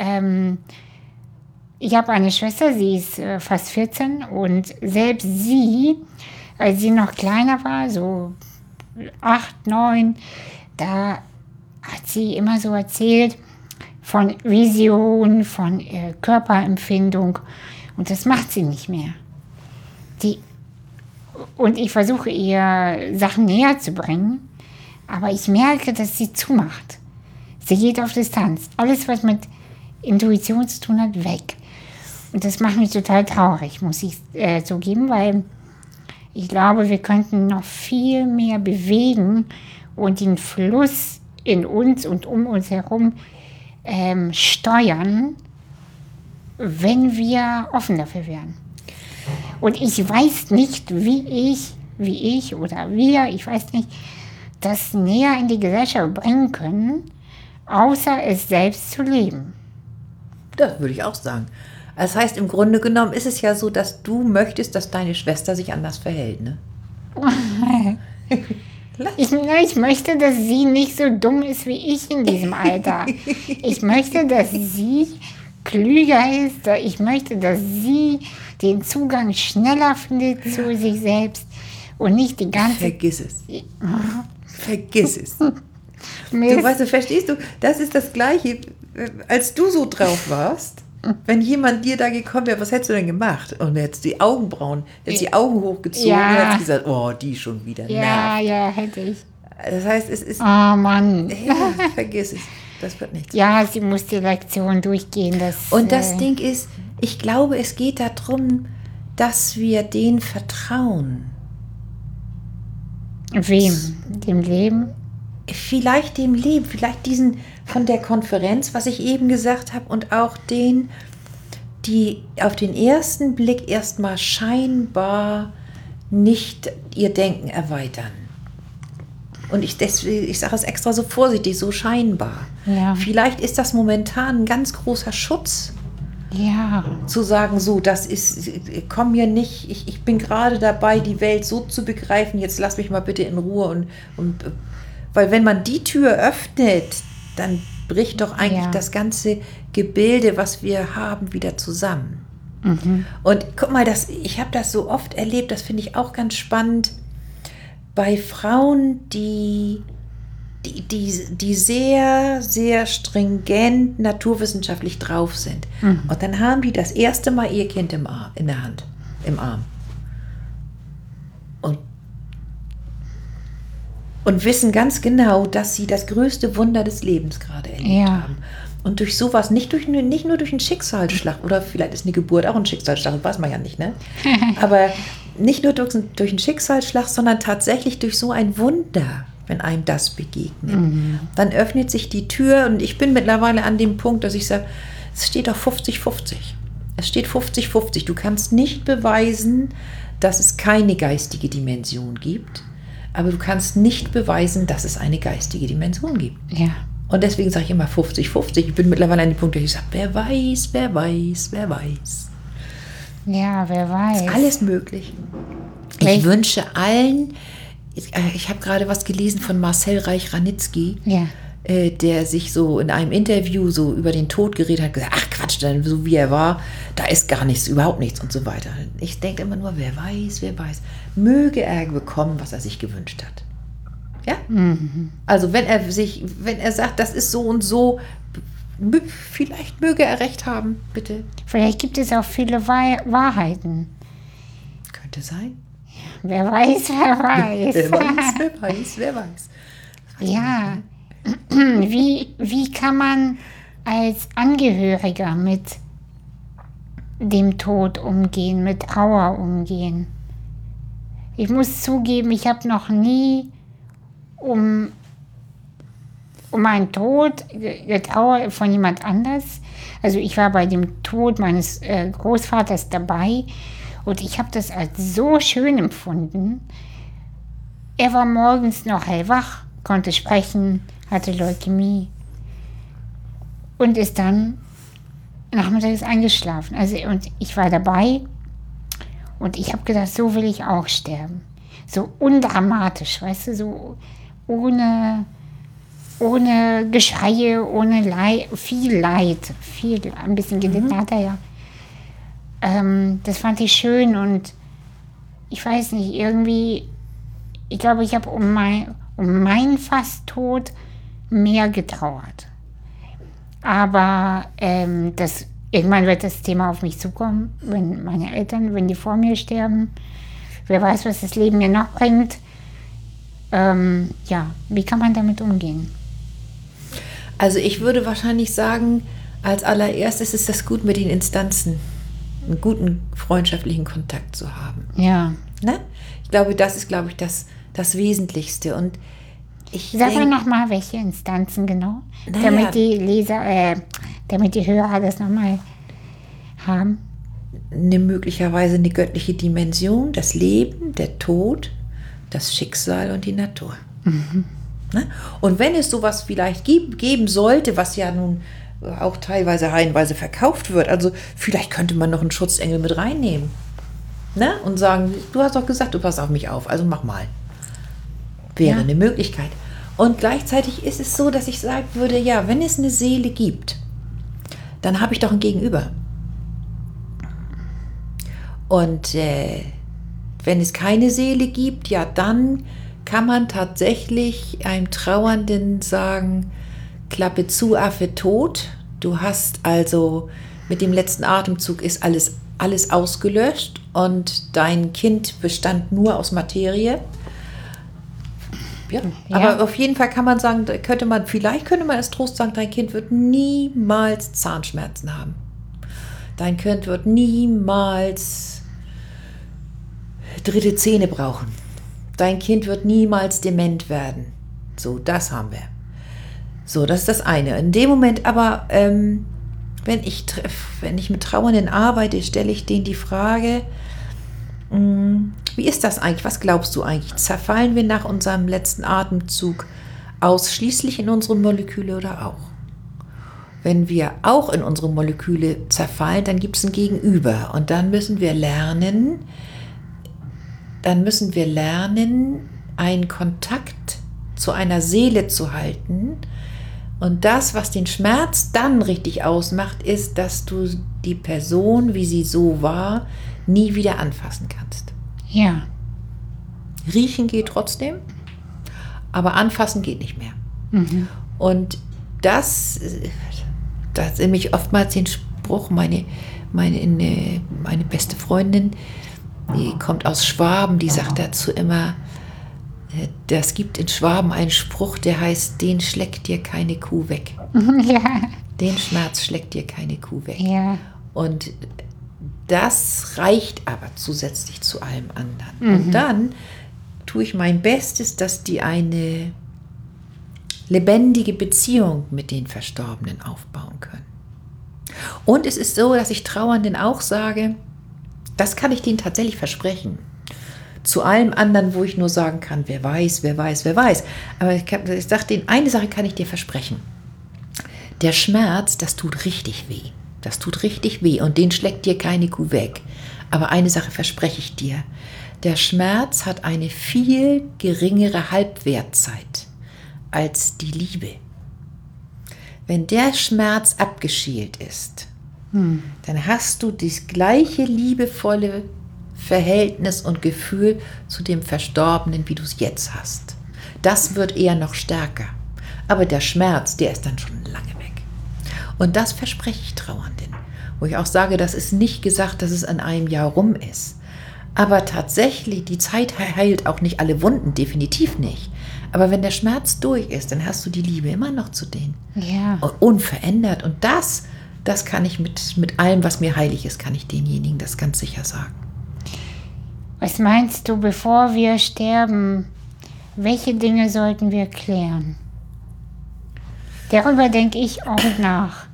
Ich habe eine Schwester, sie ist fast 14 und selbst sie, als sie noch kleiner war, so 8, 9, da hat sie immer so erzählt von Vision, von Körperempfindung. Und das macht sie nicht mehr. Und ich versuche ihr Sachen näher zu bringen, aber ich merke, dass sie zumacht. Sie geht auf Distanz. Alles, was mit Intuition zu tun hat, weg. Und das macht mich total traurig, muss ich zugeben, weil ich glaube, wir könnten noch viel mehr bewegen und den Fluss in uns und um uns herum steuern, wenn wir offen dafür wären. Und ich weiß nicht, wie ich oder wir, ich weiß nicht, das näher in die Gesellschaft bringen können, außer es selbst zu leben.
Das würde ich auch sagen. Das heißt, im Grunde genommen ist es ja so, dass du möchtest, dass deine Schwester sich anders verhält, ne?
Ich möchte, dass sie nicht so dumm ist wie ich in diesem Alter. Ich möchte, dass sie klüger ist. Ich möchte, dass sie den Zugang schneller findet zu sich selbst und nicht die ganze...
Vergiss es. Vergiss es. Du weißt, verstehst du, das ist das Gleiche, als du so drauf warst, wenn jemand dir da gekommen wäre, was hättest du denn gemacht? Und jetzt die Augenbrauen, jetzt die Augen hochgezogen und hättest gesagt, oh, die schon wieder.
Ja,
nervt.
ja, hätte ich.
Das heißt, es ist,
Oh Mann.
ja, vergiss es, das wird nichts.
Ja, sie muss die Lektion durchgehen.
Und das Ding ist, ich glaube, es geht darum, dass wir denen vertrauen.
Wem? Dem Leben?
Vielleicht dem Leben, vielleicht diesen von der Konferenz, was ich eben gesagt habe, und auch den, die auf den ersten Blick erstmal scheinbar nicht ihr Denken erweitern. Und ich sage es extra so vorsichtig, so scheinbar.
Ja.
Vielleicht ist das momentan ein ganz großer Schutz,
Ja.
zu sagen, so, das ist, komm mir nicht, ich bin gerade dabei, die Welt so zu begreifen, jetzt lass mich mal bitte in Ruhe. Weil wenn man die Tür öffnet, dann bricht doch eigentlich das ganze Gebilde, was wir haben, wieder zusammen. Und guck mal, ich habe das so oft erlebt, das finde ich auch ganz spannend, bei Frauen, die sehr, sehr stringent naturwissenschaftlich drauf sind. Und dann haben die das erste Mal ihr Kind im Arm. Und wissen ganz genau, dass sie das größte Wunder des Lebens gerade erlebt haben. Und durch sowas, nicht nur durch einen Schicksalsschlag, oder vielleicht ist eine Geburt auch ein Schicksalsschlag, das weiß man ja nicht, ne? Aber nicht nur durch einen Schicksalsschlag, sondern tatsächlich durch so ein Wunder, wenn einem das begegnet. Dann öffnet sich die Tür und ich bin mittlerweile an dem Punkt, dass ich sage, es steht doch 50-50. Es steht 50-50. Du kannst nicht beweisen, dass es keine geistige Dimension gibt, aber du kannst nicht beweisen, dass es eine geistige Dimension gibt.
Ja.
Und deswegen sage ich immer 50-50. Ich bin mittlerweile an dem Punkt, dass ich sage, wer weiß, wer weiß, wer weiß.
Ja, wer weiß.
Ist alles möglich. Ich wünsche allen, ich habe gerade was gelesen von Marcel Reich-Ranitzky, der sich so in einem Interview so über den Tod geredet hat, gesagt, ach Quatsch, dann so wie er war, da ist gar nichts, überhaupt nichts und so weiter. Ich denke immer nur, wer weiß, möge er bekommen, was er sich gewünscht hat. Ja? Also wenn er sagt, das ist so und so, vielleicht möge er recht haben, bitte.
Vielleicht gibt es auch viele Wahrheiten.
Könnte sein.
Wer weiß, wer weiß.
Wer weiß.
Ja. Wie kann man als Angehöriger mit dem Tod umgehen, mit Trauer umgehen? Ich muss zugeben, ich habe noch nie um einen Tod getrauert von jemand anders. Also ich war bei dem Tod meines Großvaters dabei und ich habe das als so schön empfunden. Er war morgens noch hellwach, konnte sprechen, hatte Leukämie und ist dann nachmittags eingeschlafen. Also und ich war dabei und ich habe gedacht, so will ich auch sterben. So undramatisch, weißt du, so ohne Geschreie, ohne Leid, ein bisschen gelitten hat er ja. Das fand ich schön und ich weiß nicht, irgendwie, ich glaube, ich habe um meinen Fasttod mehr getrauert. Aber irgendwann wird das Thema auf mich zukommen, wenn meine Eltern, wenn die vor mir sterben. Wer weiß, was das Leben mir noch bringt. Wie kann man damit umgehen?
Also ich würde wahrscheinlich sagen, als allererstes ist das gut, mit den Instanzen einen guten freundschaftlichen Kontakt zu haben.
Ja.
Ne? Ich glaube, das ist, das Wesentlichste. Und
sag mir nochmal, welche Instanzen genau, damit die damit die Hörer das nochmal haben.
Möglicherweise eine göttliche Dimension, das Leben, der Tod, das Schicksal und die Natur. Ne? Und wenn es sowas vielleicht geben sollte, was ja nun auch teilweise reihenweise verkauft wird, also vielleicht könnte man noch einen Schutzengel mit reinnehmen. Ne? Und sagen, du hast doch gesagt, du passt auf mich auf, also mach mal. Wäre eine Möglichkeit. Und gleichzeitig ist es so, dass ich sagen würde, ja, wenn es eine Seele gibt, dann habe ich doch ein Gegenüber. Und wenn es keine Seele gibt, ja, dann kann man tatsächlich einem Trauernden sagen, Klappe zu, Affe tot, Du hast also mit dem letzten Atemzug ist alles ausgelöscht und dein Kind bestand nur aus Materie. Ja,
Ja.
aber auf jeden Fall kann man sagen, vielleicht könnte man als Trost sagen, dein Kind wird niemals Zahnschmerzen haben. Dein Kind wird niemals dritte Zähne brauchen. Dein Kind wird niemals dement werden. So, das haben wir. So, das ist das eine. In dem Moment aber, wenn ich mit Trauernden arbeite, stelle ich denen die Frage, wie ist das eigentlich? Was glaubst du eigentlich? Zerfallen wir nach unserem letzten Atemzug ausschließlich in unsere Moleküle oder auch? Wenn wir auch in unsere Moleküle zerfallen, dann gibt es ein Gegenüber. Und dann müssen wir lernen, einen Kontakt zu einer Seele zu halten. Und das, was den Schmerz dann richtig ausmacht, ist, dass du die Person, wie sie so war, nie wieder anfassen kannst.
Ja.
Riechen geht trotzdem, aber anfassen geht nicht mehr.
Mhm.
Und das nämlich oftmals den Spruch, meine beste Freundin, die kommt aus Schwaben, die sagt dazu immer, das gibt in Schwaben einen Spruch, der heißt, den schlägt dir keine Kuh weg.
Ja.
Den Schmerz schlägt dir keine Kuh weg.
Ja.
Und das reicht aber zusätzlich zu allem anderen. Und dann tue ich mein Bestes, dass die eine lebendige Beziehung mit den Verstorbenen aufbauen können. Und es ist so, dass ich Trauernden auch sage, das kann ich denen tatsächlich versprechen. Zu allem anderen, wo ich nur sagen kann, wer weiß. Aber ich sage denen, eine Sache kann ich dir versprechen. Der Schmerz, das tut richtig weh. Das tut richtig weh und den schlägt dir keine Kuh weg. Aber eine Sache verspreche ich dir. Der Schmerz hat eine viel geringere Halbwertzeit als die Liebe. Wenn der Schmerz abgeschält ist, dann hast du das gleiche liebevolle Verhältnis und Gefühl zu dem Verstorbenen, wie du es jetzt hast. Das wird eher noch stärker. Aber der Schmerz, der ist dann schon lange weg. Und das verspreche ich Trauernden. Wo ich auch sage, das ist nicht gesagt, dass es an einem Jahr rum ist. Aber tatsächlich, die Zeit heilt auch nicht alle Wunden, definitiv nicht. Aber wenn der Schmerz durch ist, dann hast du die Liebe immer noch zu denen.
Ja.
Und unverändert. Und das kann ich mit allem, was mir heilig ist, kann ich denjenigen das ganz sicher sagen.
Was meinst du, bevor wir sterben, welche Dinge sollten wir klären? Darüber denke ich auch nach.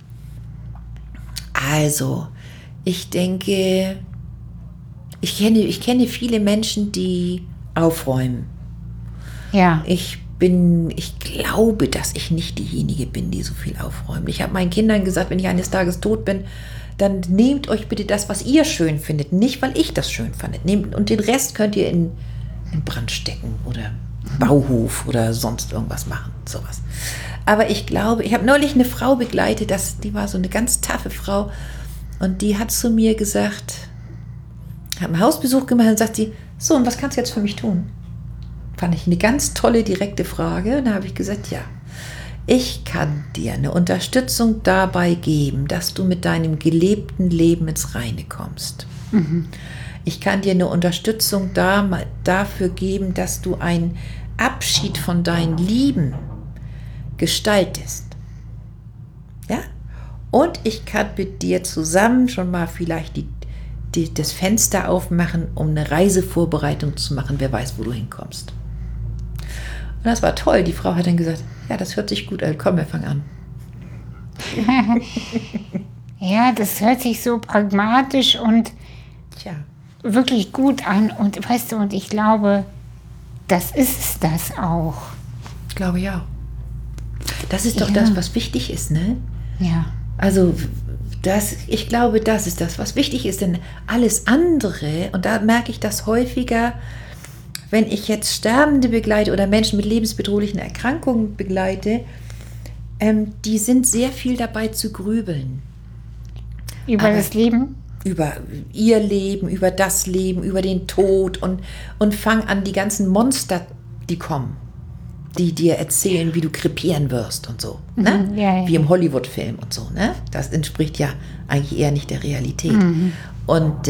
Also, ich denke, ich kenne viele Menschen, die aufräumen.
Ja.
Ich glaube, dass ich nicht diejenige bin, die so viel aufräumt. Ich habe meinen Kindern gesagt, wenn ich eines Tages tot bin, dann nehmt euch bitte das, was ihr schön findet. Nicht, weil ich das schön fand. Nehmt, und den Rest könnt ihr in Brand stecken oder Bauhof oder sonst irgendwas machen. Sowas. Aber ich glaube, ich habe neulich eine Frau begleitet, die war so eine ganz taffe Frau. Und die hat zu mir gesagt, hat einen Hausbesuch gemacht und sagt sie, so, und was kannst du jetzt für mich tun? Fand ich eine ganz tolle, direkte Frage. Und da habe ich gesagt, ja, ich kann dir eine Unterstützung dabei geben, dass du mit deinem gelebten Leben ins Reine kommst. Ich kann dir eine Unterstützung dafür geben, dass du einen Abschied von deinen Lieben gestaltest. Ja? Und ich kann mit dir zusammen schon mal vielleicht das Fenster aufmachen, um eine Reisevorbereitung zu machen. Wer weiß, wo du hinkommst. Und das war toll. Die Frau hat dann gesagt, ja, das hört sich gut an. Komm, wir fangen an.
Ja, das hört sich so pragmatisch und
Tja.
wirklich gut an. Und weißt du, und ich glaube, das ist das auch.
Ich glaube ja. Das ist doch
Ja.
das, was wichtig ist, ne?
Ja.
Also ich glaube, das ist das, was wichtig ist, denn alles andere, und da merke ich das häufiger, wenn ich jetzt Sterbende begleite oder Menschen mit lebensbedrohlichen Erkrankungen begleite, die sind sehr viel dabei zu grübeln.
Über das Leben?
Über ihr Leben, über das Leben, über den Tod und fangen an, die ganzen Monster, die kommen. die dir erzählen, wie du krepieren wirst und so. Ne?
Ja.
Wie im Hollywood-Film und so. Ne? Das entspricht ja eigentlich eher nicht der Realität. Und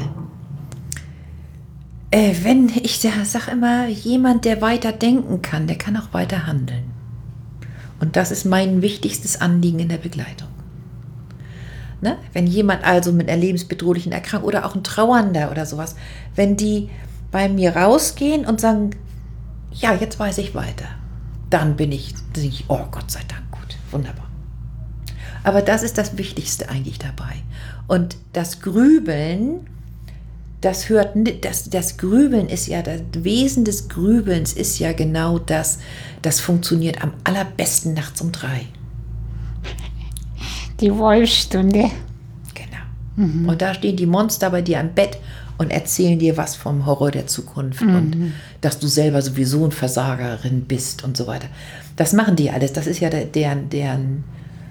wenn ich sage immer, jemand, der weiter denken kann, der kann auch weiter handeln. Und das ist mein wichtigstes Anliegen in der Begleitung. Ne? Wenn jemand also mit einer lebensbedrohlichen Erkrankung oder auch ein Trauernder oder sowas, wenn die bei mir rausgehen und sagen, ja, jetzt weiß ich weiter, dann denke ich, oh Gott sei Dank, gut, wunderbar. Aber das ist das Wichtigste eigentlich dabei. Und das Grübeln, das Grübeln ist ja, das Wesen des Grübelns ist ja genau das funktioniert am allerbesten nachts um 3.
Die Wolfsstunde.
Genau. Und da stehen die Monster bei dir am Bett und erzählen dir was vom Horror der Zukunft und dass du selber sowieso eine Versagerin bist und so weiter. Das machen die alles. Das ist ja deren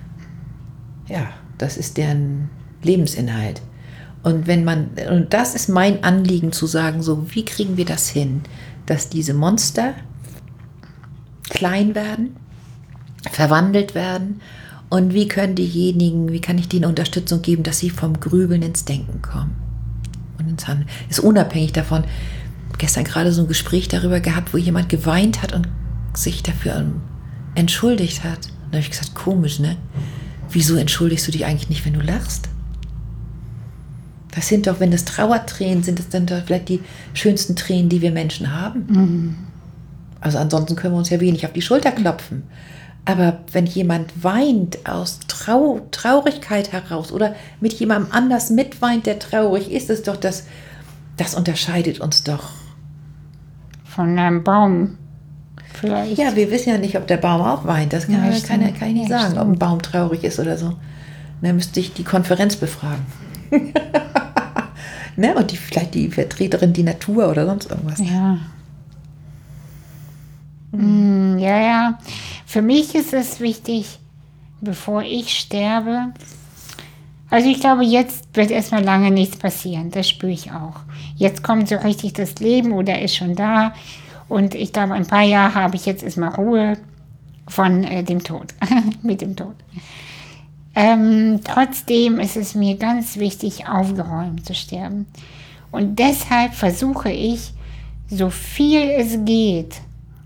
Lebensinhalt. Und das ist mein Anliegen zu sagen, so, wie kriegen wir das hin, dass diese Monster klein werden, verwandelt werden und wie kann ich denen Unterstützung geben, dass sie vom Grübeln ins Denken kommen und ins Handeln. Ist unabhängig davon, gestern gerade so ein Gespräch darüber gehabt, wo jemand geweint hat und sich dafür entschuldigt hat. Und da habe ich gesagt, komisch, ne? Wieso entschuldigst du dich eigentlich nicht, wenn du lachst? Das sind doch, wenn das Trauertränen sind, das sind doch vielleicht die schönsten Tränen, die wir Menschen haben. Also ansonsten können wir uns ja wenig auf die Schulter klopfen. Aber wenn jemand weint aus Traurigkeit heraus oder mit jemandem anders mitweint, der traurig ist, ist doch das unterscheidet uns doch.
Von einem Baum vielleicht.
Ja, wir wissen ja nicht, ob der Baum auch weint. Das kann ich nicht sagen, ob ein Baum traurig ist oder so. Dann müsste ich die Konferenz befragen. Ne? Und vielleicht die Vertreterin, die Natur oder sonst irgendwas.
Ja. Ja. Für mich ist es wichtig, bevor ich sterbe. Also ich glaube, jetzt wird erstmal lange nichts passieren. Das spüre ich auch. Jetzt kommt so richtig das Leben oder ist schon da. Und ich glaube, ein paar Jahre habe ich jetzt erstmal Ruhe von dem Tod. Mit dem Tod. Trotzdem ist es mir ganz wichtig, aufgeräumt zu sterben. Und deshalb versuche ich, so viel es geht.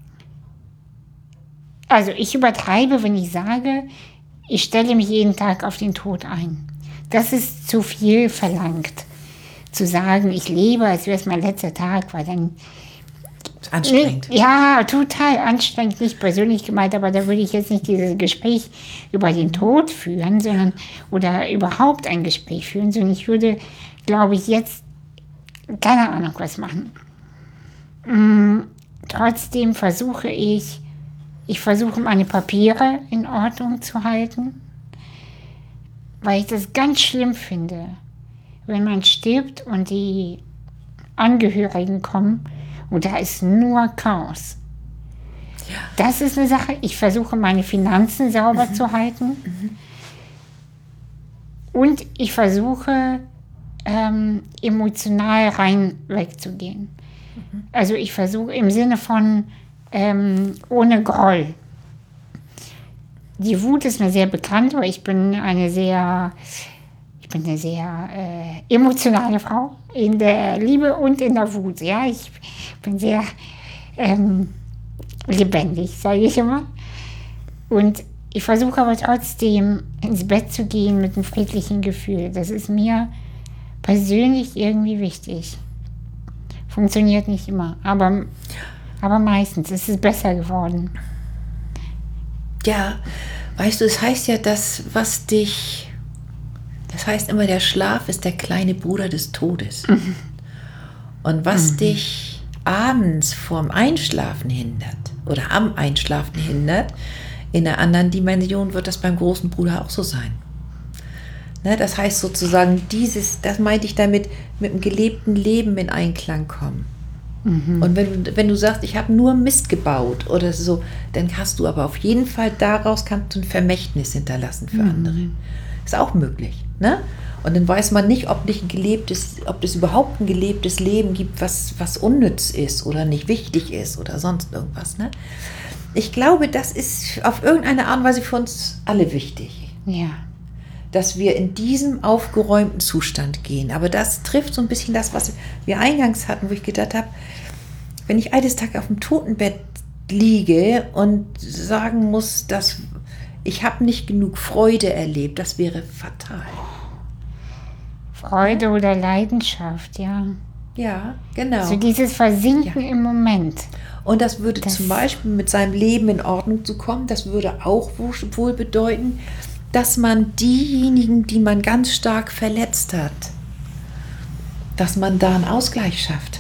Also ich übertreibe, wenn ich sage, ich stelle mich jeden Tag auf den Tod ein. Das ist zu viel verlangt. Zu sagen, ich lebe, als wäre es mein letzter Tag, weil dann...
Anstrengend.
Ja, total anstrengend, nicht persönlich gemeint, aber da würde ich jetzt nicht dieses Gespräch über den Tod führen, oder überhaupt ein Gespräch führen, sondern ich würde, glaube ich, jetzt keine Ahnung was machen. Trotzdem versuche ich meine Papiere in Ordnung zu halten, weil ich das ganz schlimm finde, wenn man stirbt und die Angehörigen kommen und da ist nur Chaos. Ja. Das ist eine Sache. Ich versuche, meine Finanzen sauber zu halten. Und ich versuche, emotional wegzugehen. Also ich versuche im Sinne von ohne Groll. Die Wut ist mir sehr bekannt, weil ich bin eine sehr emotionale Frau in der Liebe und in der Wut. Ja, ich bin sehr lebendig, sage ich immer. Und ich versuche aber trotzdem ins Bett zu gehen mit einem friedlichen Gefühl. Das ist mir persönlich irgendwie wichtig. Funktioniert nicht immer, aber meistens ist es besser geworden.
Ja, weißt du, es heißt ja, das heißt immer, der Schlaf ist der kleine Bruder des Todes. Und was dich abends vorm Einschlafen hindert oder am Einschlafen hindert, in einer anderen Dimension wird das beim großen Bruder auch so sein. Ne, das heißt sozusagen, das meinte ich damit, mit dem gelebten Leben in Einklang kommen. Und wenn du sagst, ich habe nur Mist gebaut oder so, dann hast du aber auf jeden Fall daraus kannst du ein Vermächtnis hinterlassen für andere. Ist auch möglich. Ne? Und dann weiß man nicht, ob es überhaupt ein gelebtes Leben gibt, was unnütz ist oder nicht wichtig ist oder sonst irgendwas. Ne? Ich glaube, das ist auf irgendeine Art und Weise für uns alle wichtig,
Ja.
dass wir in diesem aufgeräumten Zustand gehen. Aber das trifft so ein bisschen das, was wir eingangs hatten, wo ich gedacht habe, wenn ich eines Tages auf dem Totenbett liege und sagen muss, dass ich habe nicht genug Freude erlebt, das wäre fatal.
Freude oder Leidenschaft, ja.
Ja, genau.
So dieses Versinken im Moment.
Und das würde
Das-
zum Beispiel mit seinem Leben in Ordnung zu kommen, das würde auch wohl bedeuten, dass man diejenigen, die man ganz stark verletzt hat, dass man da einen Ausgleich schafft.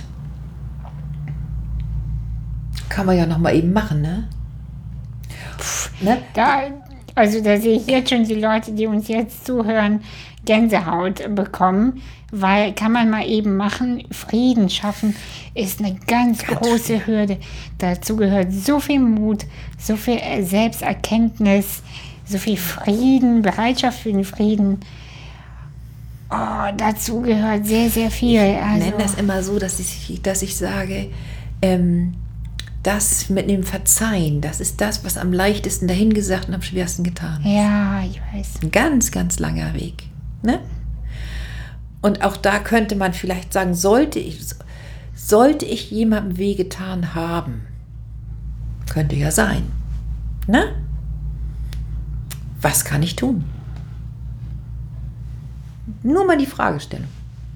Kann man ja noch mal eben machen, ne? Ne?
Da sehe ich jetzt schon die Leute, die uns jetzt zuhören, Gänsehaut bekommen, weil kann man mal eben machen, Frieden schaffen ist eine ganz große Hürde. Dazu gehört so viel Mut, so viel Selbsterkenntnis, so viel Frieden, Bereitschaft für den Frieden. Oh, dazu gehört sehr, sehr viel.
Ich nenne das immer so, dass ich sage, das mit dem Verzeihen, das ist das, was am leichtesten dahingesagt und am schwersten getan ist.
Ja, ich weiß.
Ein ganz, ganz langer Weg. Ne? Und auch da könnte man vielleicht sagen, sollte ich jemandem wehgetan haben, könnte ja sein. Ne? Was kann ich tun? Nur mal die Fragestellung.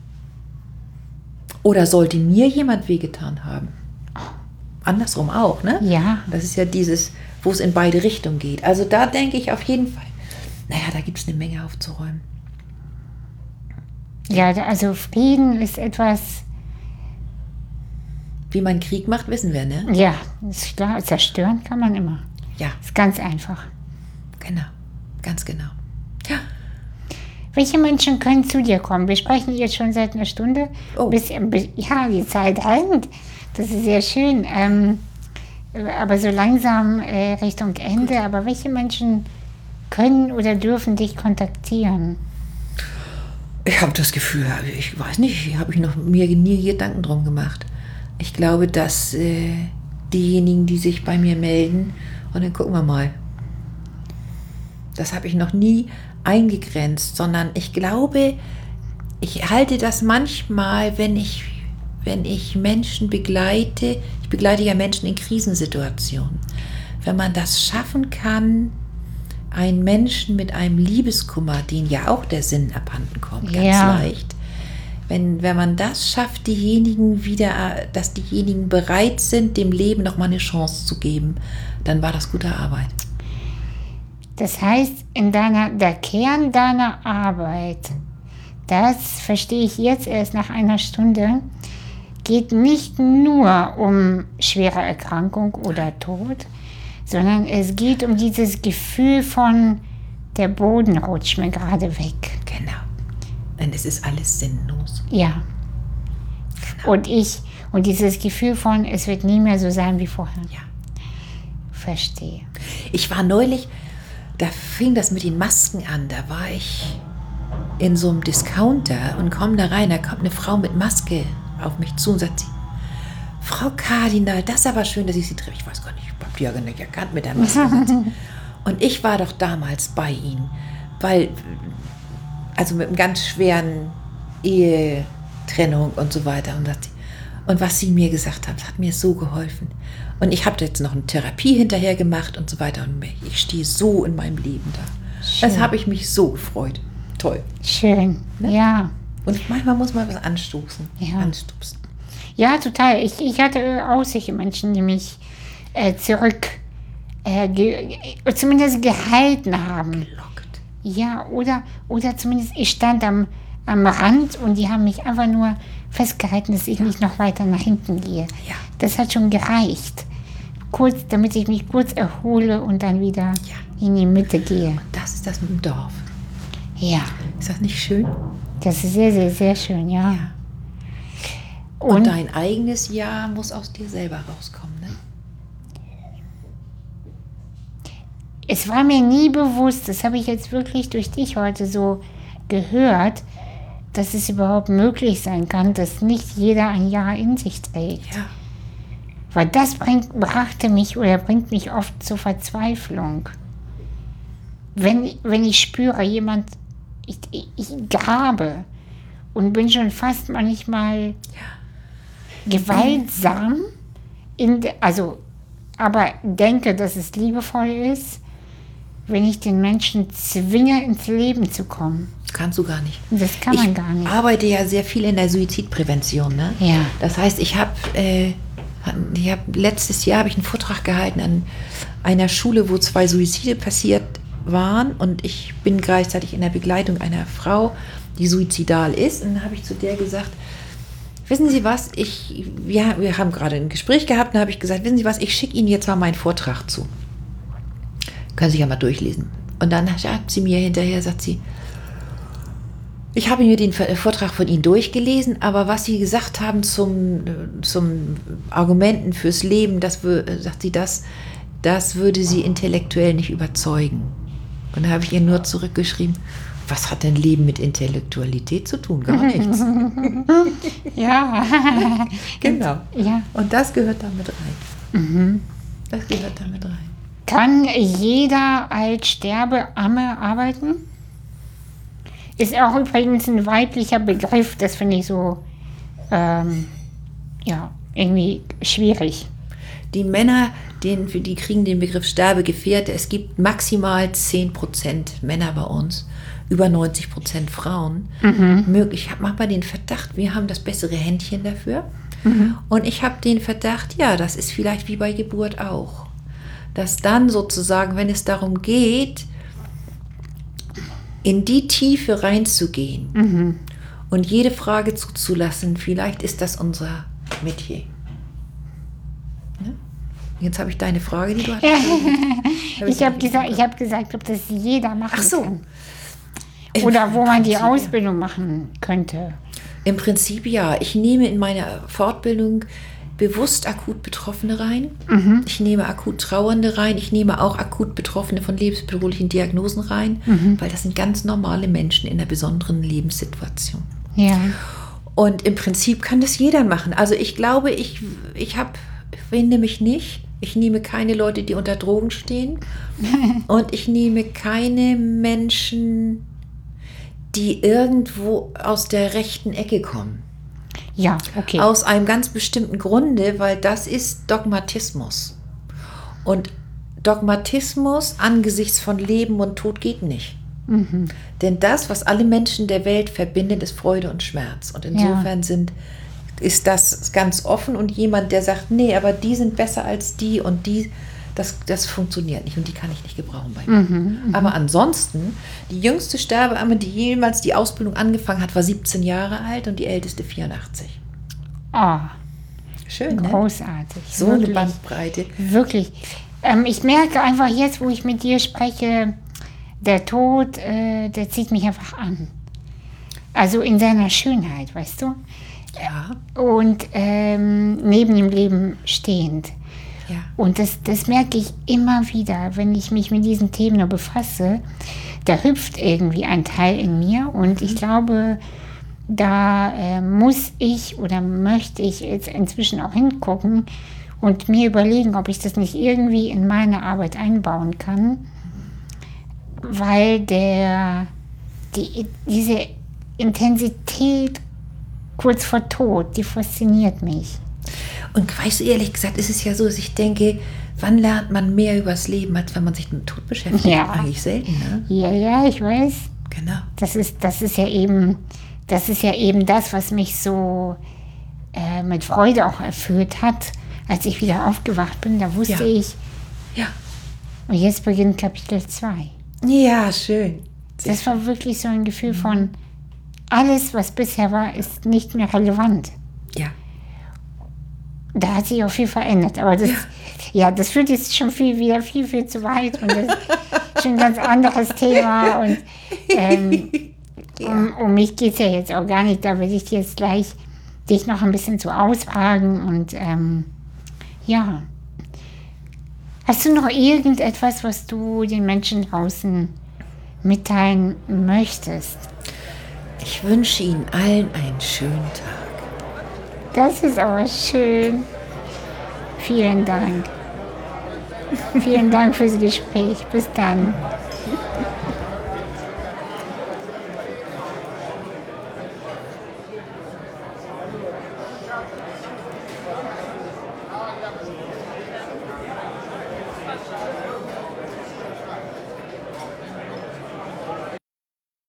Oder sollte mir jemand wehgetan haben? Andersrum auch, ne?
Ja.
Das ist ja dieses, wo es in beide Richtungen geht. Also da denke ich auf jeden Fall, naja, da gibt es eine Menge aufzuräumen.
Ja, also Frieden ist etwas,
Wie man Krieg macht, wissen wir, ne?
ja, ist klar, zerstören kann man immer.
Ja,
Ist ganz einfach.
genau. Ganz genau. Ja,
Welche Menschen können zu dir kommen? Wir sprechen jetzt schon seit einer Stunde.
Oh.
Ja, die Zeit rennt. Das ist sehr schön. Aber so langsam Richtung Ende. Aber welche Menschen können oder dürfen dich kontaktieren?
ich habe das Gefühl, ich weiß nicht, habe ich noch mir nie Gedanken drum gemacht. Ich glaube, dass diejenigen, die sich bei mir melden, und dann gucken wir mal. Das habe ich noch nie eingegrenzt, sondern ich glaube, ich halte das manchmal, wenn ich Menschen begleite, ich begleite ja Menschen in Krisensituationen, wenn man das schaffen kann, einen Menschen mit einem Liebeskummer, den ja auch der Sinn abhanden kommt, ganz
Ja.
leicht, wenn man das schafft, diejenigen wieder, dass diejenigen bereit sind, dem Leben nochmal eine Chance zu geben, dann war das gute Arbeit.
Das heißt, der Kern deiner Arbeit, das verstehe ich jetzt erst nach einer Stunde, geht nicht nur um schwere Erkrankung oder Tod, sondern es geht um dieses Gefühl von, der Boden rutscht mir gerade weg.
Genau. Und es ist alles sinnlos.
Ja. Und dieses Gefühl von, es wird nie mehr so sein wie vorher.
Ja.
Verstehe.
Ich war neulich, da fing das mit den Masken an, da war ich in so einem Discounter und komme da rein, da kommt eine Frau mit Maske auf mich zu und sagt sie, Frau Kardinal, das ist aber schön, dass ich Sie treffe. Ich weiß gar nicht, ich habe die ja gar nicht erkannt mit der Maske. Und ich war doch damals bei Ihnen, weil, also mit einem ganz schweren Ehetrennung und so weiter. Und was Sie mir gesagt haben, hat mir so geholfen. Und ich habe jetzt noch eine Therapie hinterher gemacht und so weiter. Und ich stehe so in meinem Leben da.
Schön.
Das habe ich mich so gefreut. Toll.
Schön.
Ne?
Ja.
Und manchmal muss man was anstoßen.
Ja.
Anstupsen.
Ja, total. Ich hatte auch solche Menschen, die mich zumindest gehalten haben.
Gelockt.
Ja, oder zumindest ich stand am Rand und die haben mich einfach nur festgehalten, dass ich nicht noch weiter nach hinten gehe.
Ja.
Das hat schon gereicht. Kurz, damit ich mich kurz erhole und dann wieder in die Mitte gehe.
Und das ist das mit dem Dorf.
Ja,
Ist das nicht schön?
das ist sehr, sehr, sehr schön, ja.
Und dein eigenes Ja muss aus dir selber rauskommen, ne?
Es war mir nie bewusst, das habe ich jetzt wirklich durch dich heute so gehört, dass es überhaupt möglich sein kann, dass nicht jeder ein Ja in sich trägt.
Ja.
Weil das bringt mich oft zur Verzweiflung. Wenn ich spüre, ich grabe und bin schon fast manchmal gewaltsam, aber denke, dass es liebevoll ist, wenn ich den Menschen zwinge, ins Leben zu kommen.
Kannst du gar nicht.
Das kann man gar nicht.
Ich arbeite ja sehr viel in der Suizidprävention. Ne?
Ja.
Das heißt, letztes Jahr habe ich einen Vortrag gehalten an einer Schule, wo 2 Suizide passiert waren. Und ich bin gleichzeitig in der Begleitung einer Frau, die suizidal ist. Und dann habe ich zu der gesagt, wissen Sie was, wir haben gerade ein Gespräch gehabt, und da habe ich gesagt, wissen Sie was, ich schicke Ihnen jetzt mal meinen Vortrag zu. Können Sie ja mal durchlesen. Und dann sagt sie mir hinterher, sagt sie, ich habe mir den Vortrag von Ihnen durchgelesen, aber was Sie gesagt haben zum Argumenten fürs Leben, sagt sie, das würde Sie intellektuell nicht überzeugen. Und da habe ich ihr nur zurückgeschrieben, was hat denn Leben mit Intellektualität zu tun? Gar nichts.
Ja.
Genau.
Ja.
Und das gehört damit rein. Das gehört damit rein.
Kann jeder als Sterbeamme arbeiten? Ist auch übrigens ein weiblicher Begriff, das finde ich so, irgendwie schwierig.
Die Männer, für die kriegen den Begriff Sterbegefährte. Es gibt maximal 10% Männer bei uns, über 90% Frauen. Ich habe manchmal den Verdacht, wir haben das bessere Händchen dafür. Und ich habe den Verdacht, ja, das ist vielleicht wie bei Geburt auch. Dass dann sozusagen, wenn es darum geht, in die Tiefe reinzugehen und jede Frage zuzulassen, vielleicht ist das unser Metier. Ne? Jetzt habe ich deine Frage, die du hattest.
Ich habe gesagt, ob das jeder machen
Ach so.
kann. Oder wo man die Ausbildung machen könnte.
Im Prinzip ja. Ich nehme in meiner Fortbildung bewusst akut Betroffene rein. Ich nehme akut Trauernde rein. Ich nehme auch akut Betroffene von lebensbedrohlichen Diagnosen rein, weil das sind ganz normale Menschen in einer besonderen Lebenssituation.
Ja.
Und im Prinzip kann das jeder machen. Also ich glaube, ich finde mich nicht. Ich nehme keine Leute, die unter Drogen stehen. Und ich nehme keine Menschen, die irgendwo aus der rechten Ecke kommen.
Ja, okay.
Aus einem ganz bestimmten Grunde, weil das ist Dogmatismus. Und Dogmatismus angesichts von Leben und Tod geht nicht. Denn das, was alle Menschen der Welt verbindet, ist Freude und Schmerz. Und insofern ist das ganz offen, und jemand, der sagt, nee, aber die sind besser als die und die, das funktioniert nicht und die kann ich nicht gebrauchen bei mir. Aber ansonsten, die jüngste Sterbeamme, die jemals die Ausbildung angefangen hat, war 17 Jahre alt und die älteste 84.
Oh,
schön, ne?
Großartig.
So
wirklich,
eine Bandbreite.
Wirklich. Ich merke einfach jetzt, wo ich mit dir spreche, der Tod, der zieht mich einfach an. Also in seiner Schönheit, weißt du?
Ja.
Und neben dem Leben stehend.
Ja.
Und das merke ich immer wieder, wenn ich mich mit diesen Themen nur befasse. Da hüpft irgendwie ein Teil in mir, und ich glaube, da muss ich oder möchte ich jetzt inzwischen auch hingucken und mir überlegen, ob ich das nicht irgendwie in meine Arbeit einbauen kann, weil diese Intensität kurz vor Tod, die fasziniert mich.
Und weißt du, ehrlich gesagt, ist es ja so, dass ich denke, wann lernt man mehr über das Leben, als wenn man sich mit dem Tod beschäftigt?
Ja.
Eigentlich selten, ne?
Ja, ich weiß.
Genau.
Das ist ja eben das, was mich so mit Freude auch erfüllt hat, als ich wieder aufgewacht bin. Da wusste ich,
ja,
und jetzt beginnt Kapitel 2.
Ja, schön.
Das war wirklich so ein Gefühl von, alles, was bisher war, ist nicht mehr relevant.
Ja.
Da hat sich auch viel verändert. Aber das führt jetzt schon viel zu weit. Und das ist schon ein ganz anderes Thema. Und um mich geht es ja jetzt auch gar nicht. Da will ich jetzt gleich dich noch ein bisschen zu ausfragen. Und ja. Hast du noch irgendetwas, was du den Menschen draußen mitteilen möchtest?
Ich wünsche Ihnen allen einen schönen Tag.
Das ist aber schön. Vielen Dank. Vielen Dank fürs Gespräch. Bis dann.